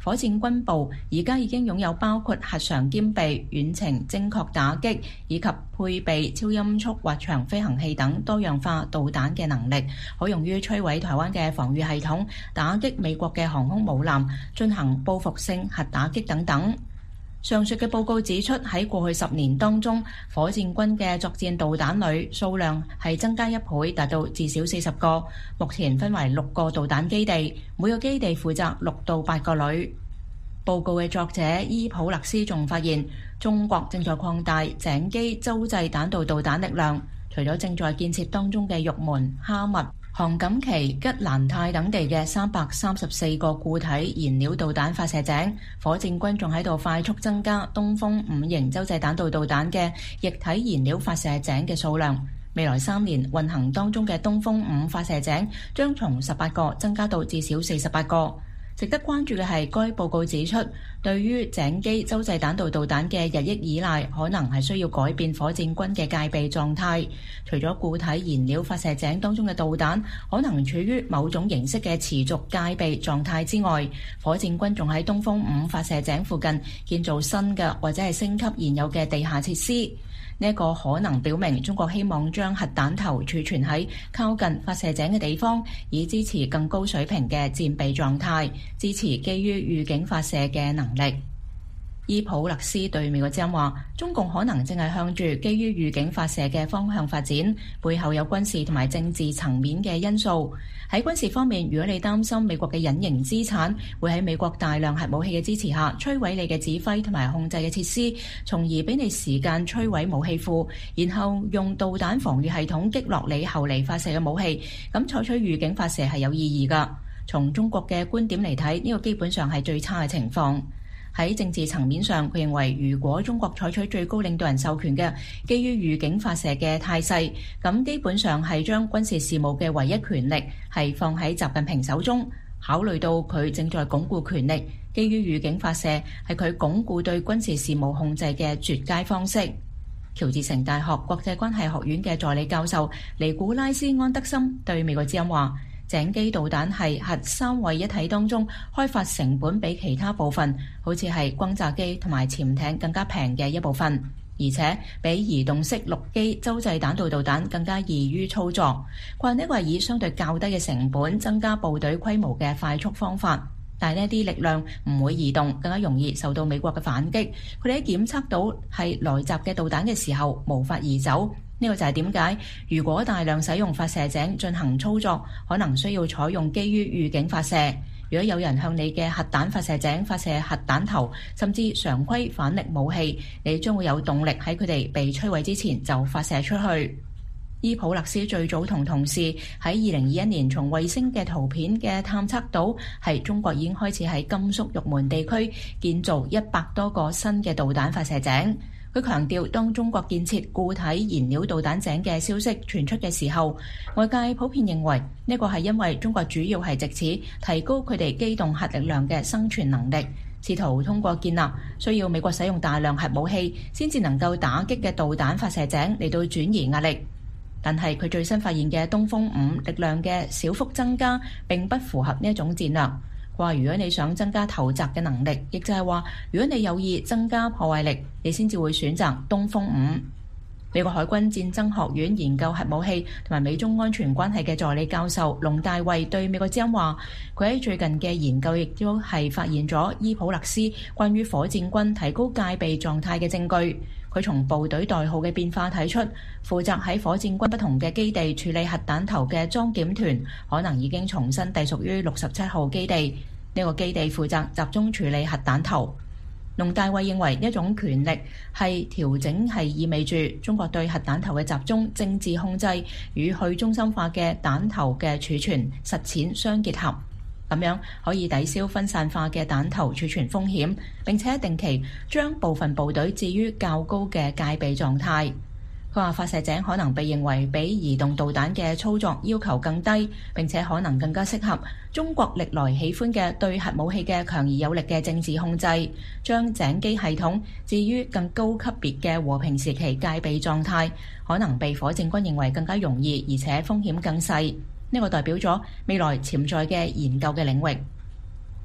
火箭軍部而家已經擁有包括核常兼備、遠程精確打擊以及配備超音速滑翔飛行器等多樣化導彈嘅能力，可用於摧毀台灣嘅防禦系統、打擊美國嘅航空母艦、進行報復性核打擊等等。上述嘅報告指出，喺過去十年當中，火箭軍嘅作戰導彈旅數量係增加一倍，達到至少四十個。目前分為六個導彈基地，每個基地負責六到八個旅。報告嘅作者伊普勒斯仲發現，中國正在擴大井基洲際彈道導彈力量，除咗正在建設當中嘅玉門、哈密、杭錦旗、吉蘭泰等地嘅三百三十四個固體燃料導彈發射井，火箭軍仲喺度快速增加東風五型洲際彈道導彈嘅液體燃料發射井嘅數量。未來三年運行當中嘅東風五發射井將從十八個增加到至少四十八個。值得關注嘅係，該報告指出，對於井基洲際彈道導彈嘅日益依賴，可能係需要改變火箭軍嘅戒備狀態。除咗固體燃料發射井當中嘅導彈可能處於某種形式嘅持續戒備狀態之外，火箭軍仲喺東風五發射井附近建造新嘅或者係升級現有嘅地下設施。呢一個可能表明中國希望將核彈頭儲存喺靠近發射井嘅地方，以支持更高水平嘅戰備狀態，支持基於預警發射嘅能力。伊普勒斯對美國之音話，中共可能正係向住基於預警發射嘅方向發展，背後有軍事同埋政治層面嘅因素。喺軍事方面，如果你擔心美國嘅隱形資產會喺美國大量核武器嘅支持下摧毀你嘅指揮同埋控制嘅設施，從而俾你時間摧毀武器庫，然後用導彈防禦系統擊落你後嚟發射嘅武器，咁採取預警發射係有意義㗎。從中國嘅觀點嚟睇，呢個基本上係最差嘅情況。喺政治層面上，佢認為如果中國採取最高領導人授權嘅基於預警發射嘅態勢，咁基本上係將軍事事務嘅唯一權力係放喺習近平手中。考慮到佢正在鞏固權力，基於預警發射係佢鞏固對軍事事務控制嘅絕佳方式。喬治城大學國際關係學院嘅助理教授尼古拉斯安德森對美國之音話，井基導彈係核三位一體當中開發成本比其他部分，好似係轟炸機同埋潛艇更加平嘅一部分，而且比移動式陸基洲際彈道導彈更加易於操作。佢話呢個係以相對較低嘅成本增加部隊規模嘅快速方法，但係呢啲力量唔會移動，更加容易受到美國嘅反擊。佢哋喺檢測到係來襲嘅導彈嘅時候無法移走。呢個就係點解如果大量使用發射井進行操作，可能需要採用基於預警發射。如果有人向你嘅核彈發射井發射核彈頭，甚至常規反力武器，你將會有動力喺佢哋被摧毀之前就發射出去。伊普勒斯最早同同事喺二零二一年從衛星嘅圖片嘅探測到，係中國已經開始喺甘肅玉門地區建造一百多個新嘅導彈發射井。佢強調，當中國建設固體燃料導彈井嘅消息傳出嘅時候，外界普遍認為呢個係因為中國主要係藉此提高佢哋機動核力量嘅生存能力，試圖通過建立需要美國使用大量核武器先至能夠打擊嘅導彈發射井嚟到轉移壓力。但係佢最新發現嘅東風五力量嘅小幅增加並不符合呢一種戰略。話如果你想增加投擲嘅能力，亦就係話如果你有意增加破壞力，你先至會選擇東風五。美國海軍戰爭學院研究核武器同埋美中安全關係嘅助理教授龍大衛對美國之音話，佢喺最近嘅研究亦都係發現咗伊普勒斯關於火箭軍提高戒備狀態嘅證據。佢從部隊代號嘅變化睇出，負責喺火箭軍不同嘅基地處理核彈頭嘅裝檢團可能已經重新隸屬於六十七號基地。呢個基地負責集中處理核彈頭。龍大衛認為呢一種權力係調整，係意味住中國對核彈頭嘅集中政治控制與去中心化嘅彈頭嘅儲存實踐相結合，咁樣可以抵消分散化嘅彈頭儲存風險，並且定期將部分部隊置於較高嘅戒備狀態。佢話發射井可能被認為比移動導彈嘅操作要求更低，並且可能更加適合中國歷來喜歡嘅對核武器嘅強而有力嘅政治控制，將井基系統置於更高級別嘅和平時期戒備狀態，可能被火箭軍認為更加容易，而且風險更細。呢個代表咗未來潛在嘅研究嘅領域。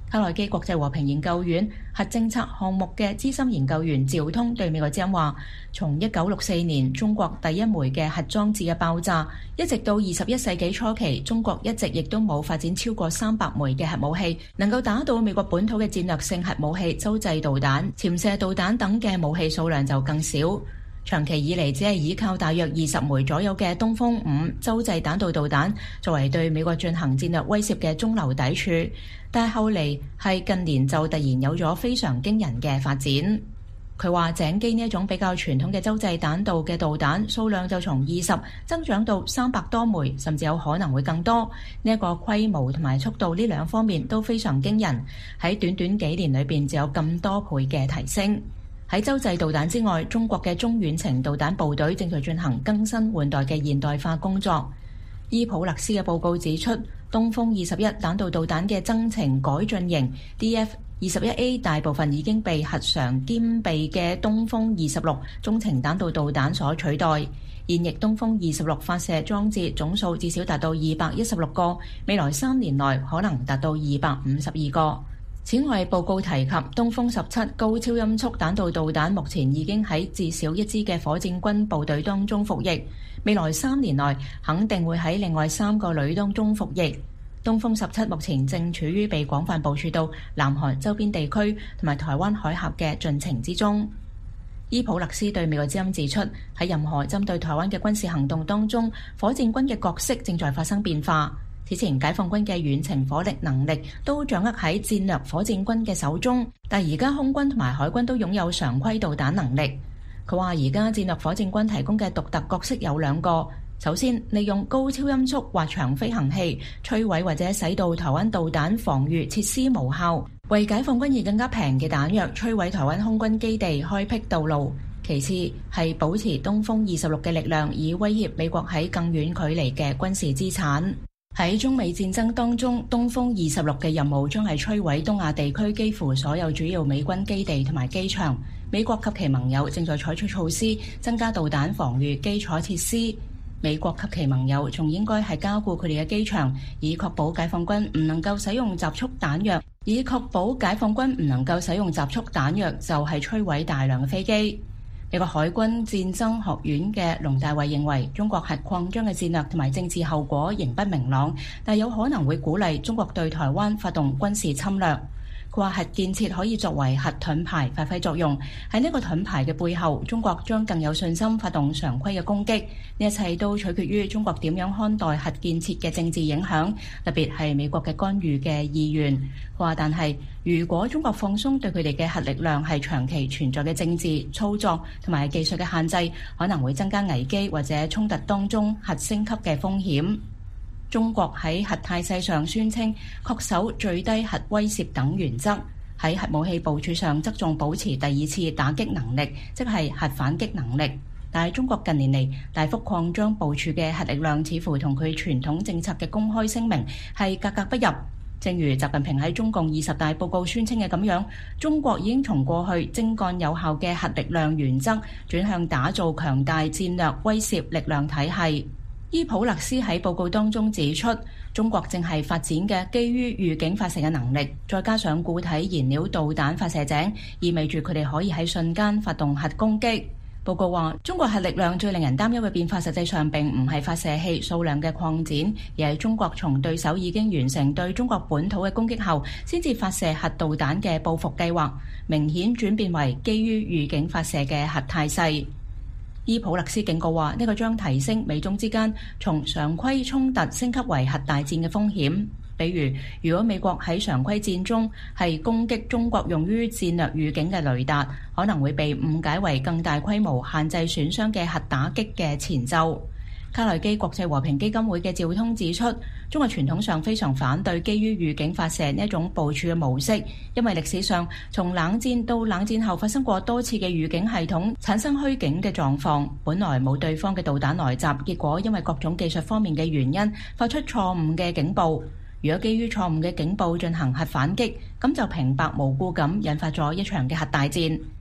卡內基國際和平研究院核政策項目嘅資深研究員趙通對美國之音話，從一九六四年中國第一枚嘅核裝置嘅爆炸，一直到二十一世紀初期，中國一直亦都冇發展超過三百枚嘅核武器，能夠打到美國本土嘅戰略性核武器、洲際導彈、潛射導彈等嘅武器數量就更少。長期以嚟只係依靠大約二十枚左右嘅東風五洲際彈道導彈作為對美國進行戰略威懾嘅中流砥柱，但係後嚟係近年就突然有咗非常驚人嘅發展。佢話井基呢一種比較傳統嘅洲際彈道嘅導彈數量就從二十增長到三百多枚，甚至有可能會更多。呢一個規模同埋速度呢兩方面都非常驚人，喺短短幾年裏邊就有咁多倍嘅提升。喺洲際導彈之外，中國嘅中遠程導彈部隊正在進行更新換代嘅現代化工作。伊普勒斯嘅報告指出，東風二十一彈道導彈嘅增程改進型 D F 二十一 A 大部分已經被核常兼備嘅東風二十六中程彈道導彈所取代。現役東風二十六發射裝置總數至少達到二百一十六個，未來三年內可能達到二百五十二個。此外，報告提及東風十七高超音速彈道導彈目前已經喺至少一支嘅火箭軍部隊當中服役，未來三年內肯定會喺另外三個旅當中服役。東風十七目前正處於被廣泛部署到南韓周邊地區同埋台灣海峽嘅進程之中。伊普勒斯對美國之音指出，喺任何針對台灣嘅軍事行動當中，火箭軍嘅角色正在發生變化。此前解放軍嘅遠程火力能力都掌握喺戰略火箭軍嘅手中，但而家空軍同埋海軍都擁有常規導彈能力。佢話而家戰略火箭軍提供嘅獨特角色有兩個，首先利用高超音速滑翔飛行器摧毀或者使到台灣導彈防禦設施無效，為解放軍以更加平嘅彈藥摧毀台灣空軍基地開闢道路。其次係保持東風二十六嘅力量，以威脅美國喺更遠距離嘅軍事資產。喺中美戰爭當中，東風二十六嘅任務將係摧毀東亞地區幾乎所有主要美軍基地同埋機場。美國及其盟友正在採取措施增加導彈防禦基礎設施。美國及其盟友仲應該係加固佢哋嘅機場，以確保解放軍唔能夠使用集束彈藥，以確保解放軍唔能夠使用集束彈藥就係摧毀大量嘅飛機。美國海軍戰爭學院嘅龍大衛認為，中國核擴張嘅戰略同埋政治後果仍不明朗，但有可能會鼓勵中國對台灣發動軍事侵略。佢話核建設可以作為核盾牌發揮作用，喺呢個盾牌嘅背後，中國將更有信心發動常規嘅攻擊。呢一切都取決於中國點樣看待核建設嘅政治影響，特別係美國嘅干預嘅意願。佢話，但係如果中國放鬆對佢哋嘅核力量係長期存在嘅政治操作同埋技術嘅限制，可能會增加危機或者衝突當中核升級嘅風險。中國喺核態勢上宣稱恪守最低核威懾等原則，喺核武器部署上則仲保持第二次打擊能力，即係核反擊能力。但係中國近年嚟大幅擴張部署嘅核力量，似乎同佢傳統政策嘅公開聲明係格格不入。正如習近平喺中共二十大報告宣稱嘅咁樣，中國已經從過去精幹有效嘅核力量原則，轉向打造強大戰略威懾力量體系。伊普勒斯喺報告當中指出，中國正係發展嘅基於預警發射嘅能力，再加上固體燃料導彈發射井，意味住佢哋可以喺瞬間發動核攻擊。報告話，中國核力量最令人擔憂嘅變化，實際上並唔係發射器數量嘅擴展，而係中國從對手已經完成對中國本土嘅攻擊後，先至發射核導彈嘅報復計劃，明顯轉變為基於預警發射嘅核態勢。伊普勒斯警告話，呢個將提升美中之間從常規衝突升級為核大戰嘅風險。比如，如果美國喺常規戰中係攻擊中國用於戰略預警嘅雷達，可能會被誤解為更大規模限制損傷嘅核打擊嘅前奏。卡內基國際和平基金會嘅趙通指出，中國傳統上非常反對基於預警發射呢一種部署嘅模式，因為歷史上從冷戰到冷戰後發生過多次嘅預警系統產生虛警嘅狀況，本來冇對方嘅導彈來襲，結果因為各種技術方面嘅原因發出錯誤嘅警報。如果基於錯誤嘅警報進行核反擊，咁就平白無故咁引發咗一場嘅核大戰。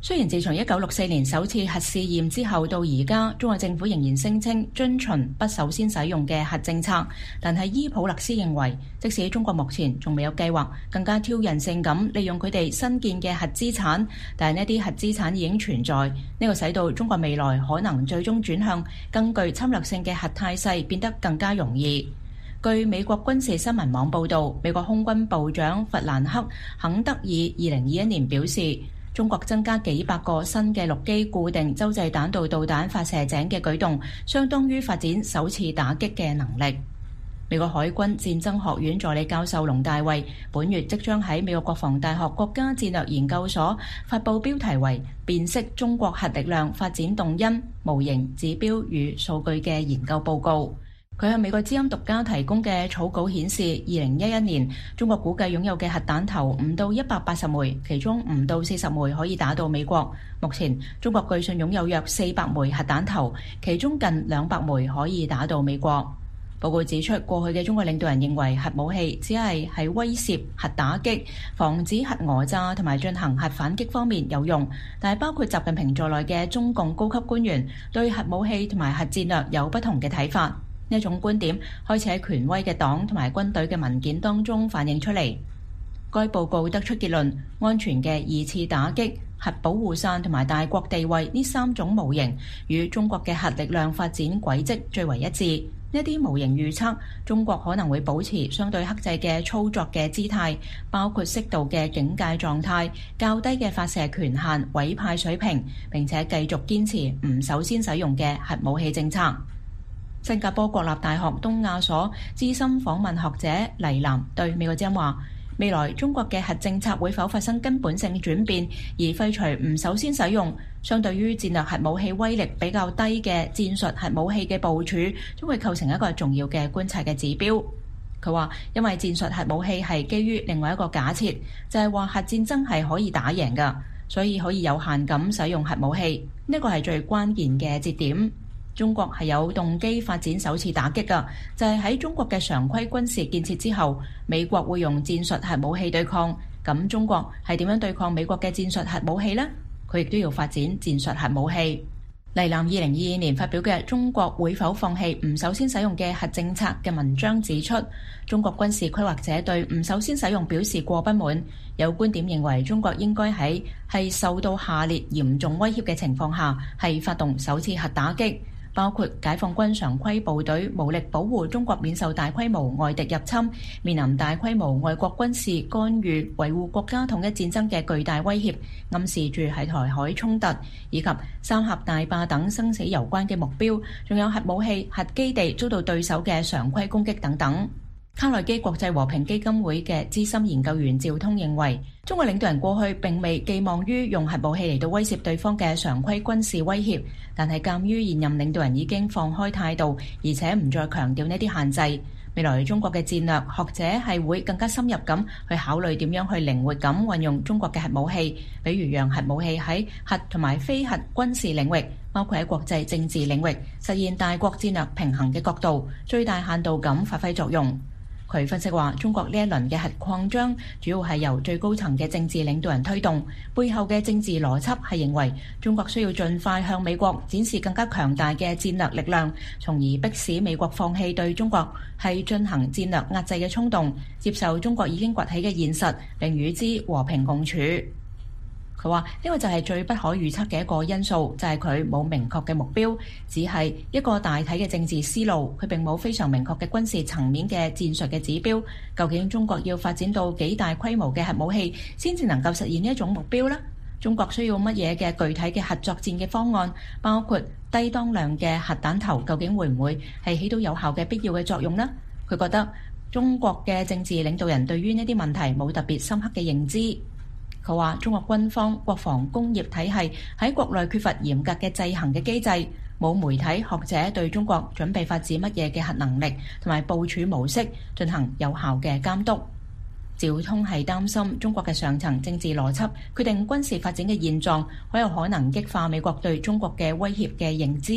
雖然自從一九六四年首次核試驗之後到而家，中國政府仍然聲稱遵循不首先使用嘅核政策，但係伊普勒斯認為，即使中國目前仲未有計劃更加挑釁性咁利用佢哋新建嘅核資產，但係呢啲核資產已經存在，呢、這個使到中國未來可能最終轉向更具侵略性嘅核態勢變得更加容易。據美國軍事新聞網報導，美國空軍部長弗蘭克·肯德爾二零二一年表示，中國增加幾百個新嘅陸基固定洲際彈道導彈發射井嘅舉動，相當於發展首次打擊嘅能力。美國海軍戰爭學院助理教授龍大衛本月即將喺美國國防大學國家戰略研究所發佈標題為《辨識中國核力量發展動因、模型、指標與數據》嘅研究報告。佢向美國之音獨家提供嘅草稿顯示，二零一一年中國估計擁有嘅核彈頭唔到一百八十枚，其中唔到四十枚可以打到美國。目前中國據信擁有約四百枚核彈頭，其中近兩百枚可以打到美國。報告指出，過去嘅中國領導人認為核武器只係喺威懾、核打擊、防止核訛詐同埋進行核反擊方面有用，但係包括習近平在內嘅中共高級官員對核武器同埋核戰略有不同嘅睇法。呢種觀點開始喺權威嘅黨同埋軍隊嘅文件當中反映出嚟。該報告得出結論，安全嘅二次打擊、核保護傘同埋大國地位呢三種模型與中國嘅核力量發展軌跡最為一致。呢啲模型預測中國可能會保持相對克制嘅操作嘅姿態，包括適度嘅警戒狀態、較低嘅發射權限、委派水平，並且繼續堅持唔首先使用嘅核武器政策。新加坡國立大學東亞所資深訪問學者黎南對美國之音話，未來中國嘅核政策會否發生根本性轉變，而廢除唔首先使用，相對於戰略核武器威力比較低嘅戰術核武器嘅部署，將會構成一個重要嘅觀察嘅指標。佢話，因為戰術核武器係基於另外一個假設，就係話核戰爭係可以打贏㗎，所以可以有限咁使用核武器，呢個係最關鍵嘅節點。中國係有動機發展首次打擊㗎，就係喺中國嘅常規軍事建設之後，美國會用戰術核武器對抗。咁中國係點樣對抗美國嘅戰術核武器呢？佢亦都要發展戰術核武器。黎南二零二二年發表嘅《中國會否放棄唔首先使用嘅核政策》嘅文章指出，中國軍事規劃者對唔首先使用表示過不滿，有觀點認為中國應該喺係受到下列嚴重威脅嘅情況下係發動首次核打擊，包括解放軍常規部隊無力保護中國免受大規模外敵入侵，面臨大規模外國軍事干預維護國家統一戰爭嘅巨大威脅，暗示住喺台海衝突以及三峽大壩等生死攸關嘅目標，仲有核武器、核基地遭到對手嘅常規攻擊等等。卡內基國際和平基金會嘅資深研究員趙通認為，中國領導人過去並未寄望於用核武器嚟到威懾對方嘅常規軍事威脅，但係鑑於現任領導人已經放開態度，而且唔再強調呢啲限制，未來中國嘅戰略學者係會更加深入咁去考慮點樣去靈活咁運用中國嘅核武器，比如讓核武器喺核同埋非核軍事領域，包括喺國際政治領域實現大國戰略平衡嘅角度，最大限度咁發揮作用。佢分析話，中國呢一輪嘅核擴張主要係由最高層嘅政治領導人推動，背後嘅政治邏輯係認為中國需要盡快向美國展示更加強大嘅戰略力量，從而迫使美國放棄對中國係進行戰略壓制嘅衝動，接受中國已經崛起嘅現實，並與之和平共處。佢話呢個就係最不可預測嘅一個因素，就係佢冇明確嘅目標，只係一個大體嘅政治思路，佢並冇非常明確嘅軍事層面嘅戰術嘅指標。究竟中國要發展到幾大規模嘅核武器先至能夠實現呢一種目標呢？中國需要乜嘢嘅具體嘅核作戰嘅方案，包括低當量嘅核彈頭，究竟會唔會係起到有效嘅必要嘅作用呢？佢覺得中國嘅政治領導人對於呢啲問題冇特別深刻嘅認知。佢話中國軍方、國防工業體系喺國內缺乏嚴格嘅制衡嘅機制，冇媒體學者對中國準備發展乜嘢嘅核能力同埋部署模式進行有效嘅監督。趙通係擔心中國嘅上層政治邏輯決定軍事發展嘅現狀，好有可能激化美國對中國嘅威脅嘅認知。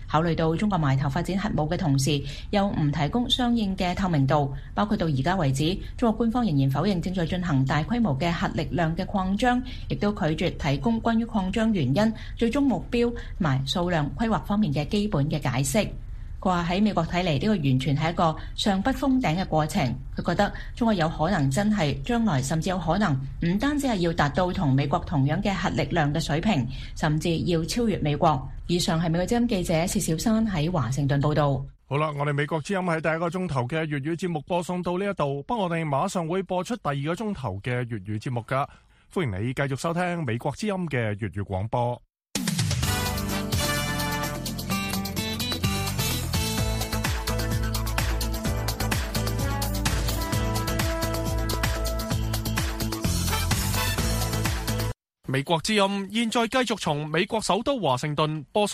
考慮到中國埋頭發展核武嘅同時，又唔提供相應嘅透明度，包括到而家為止，中國官方仍然否認正在進行大規模嘅核力量嘅擴張，亦都拒絕提供關於擴張原因、最終目標同埋數量規劃方面嘅基本嘅解釋。佢話喺美國睇嚟，呢個完全係一個上不封頂嘅過程。佢覺得中國有可能真係將來甚至有可能唔單止係要達到同美國同樣嘅核力量嘅水平，甚至要超越美國。以上係美國之音記者薛小珊喺華盛頓報道。 好啦，我哋美國之音喺第一個鐘頭嘅粵語節目播送到呢一度，不過我哋馬上會播出第二個鐘頭嘅粵語節目噶，歡迎你繼續收聽美國之音嘅粵語廣播。美國之音現在繼續從美國首都華盛頓播送。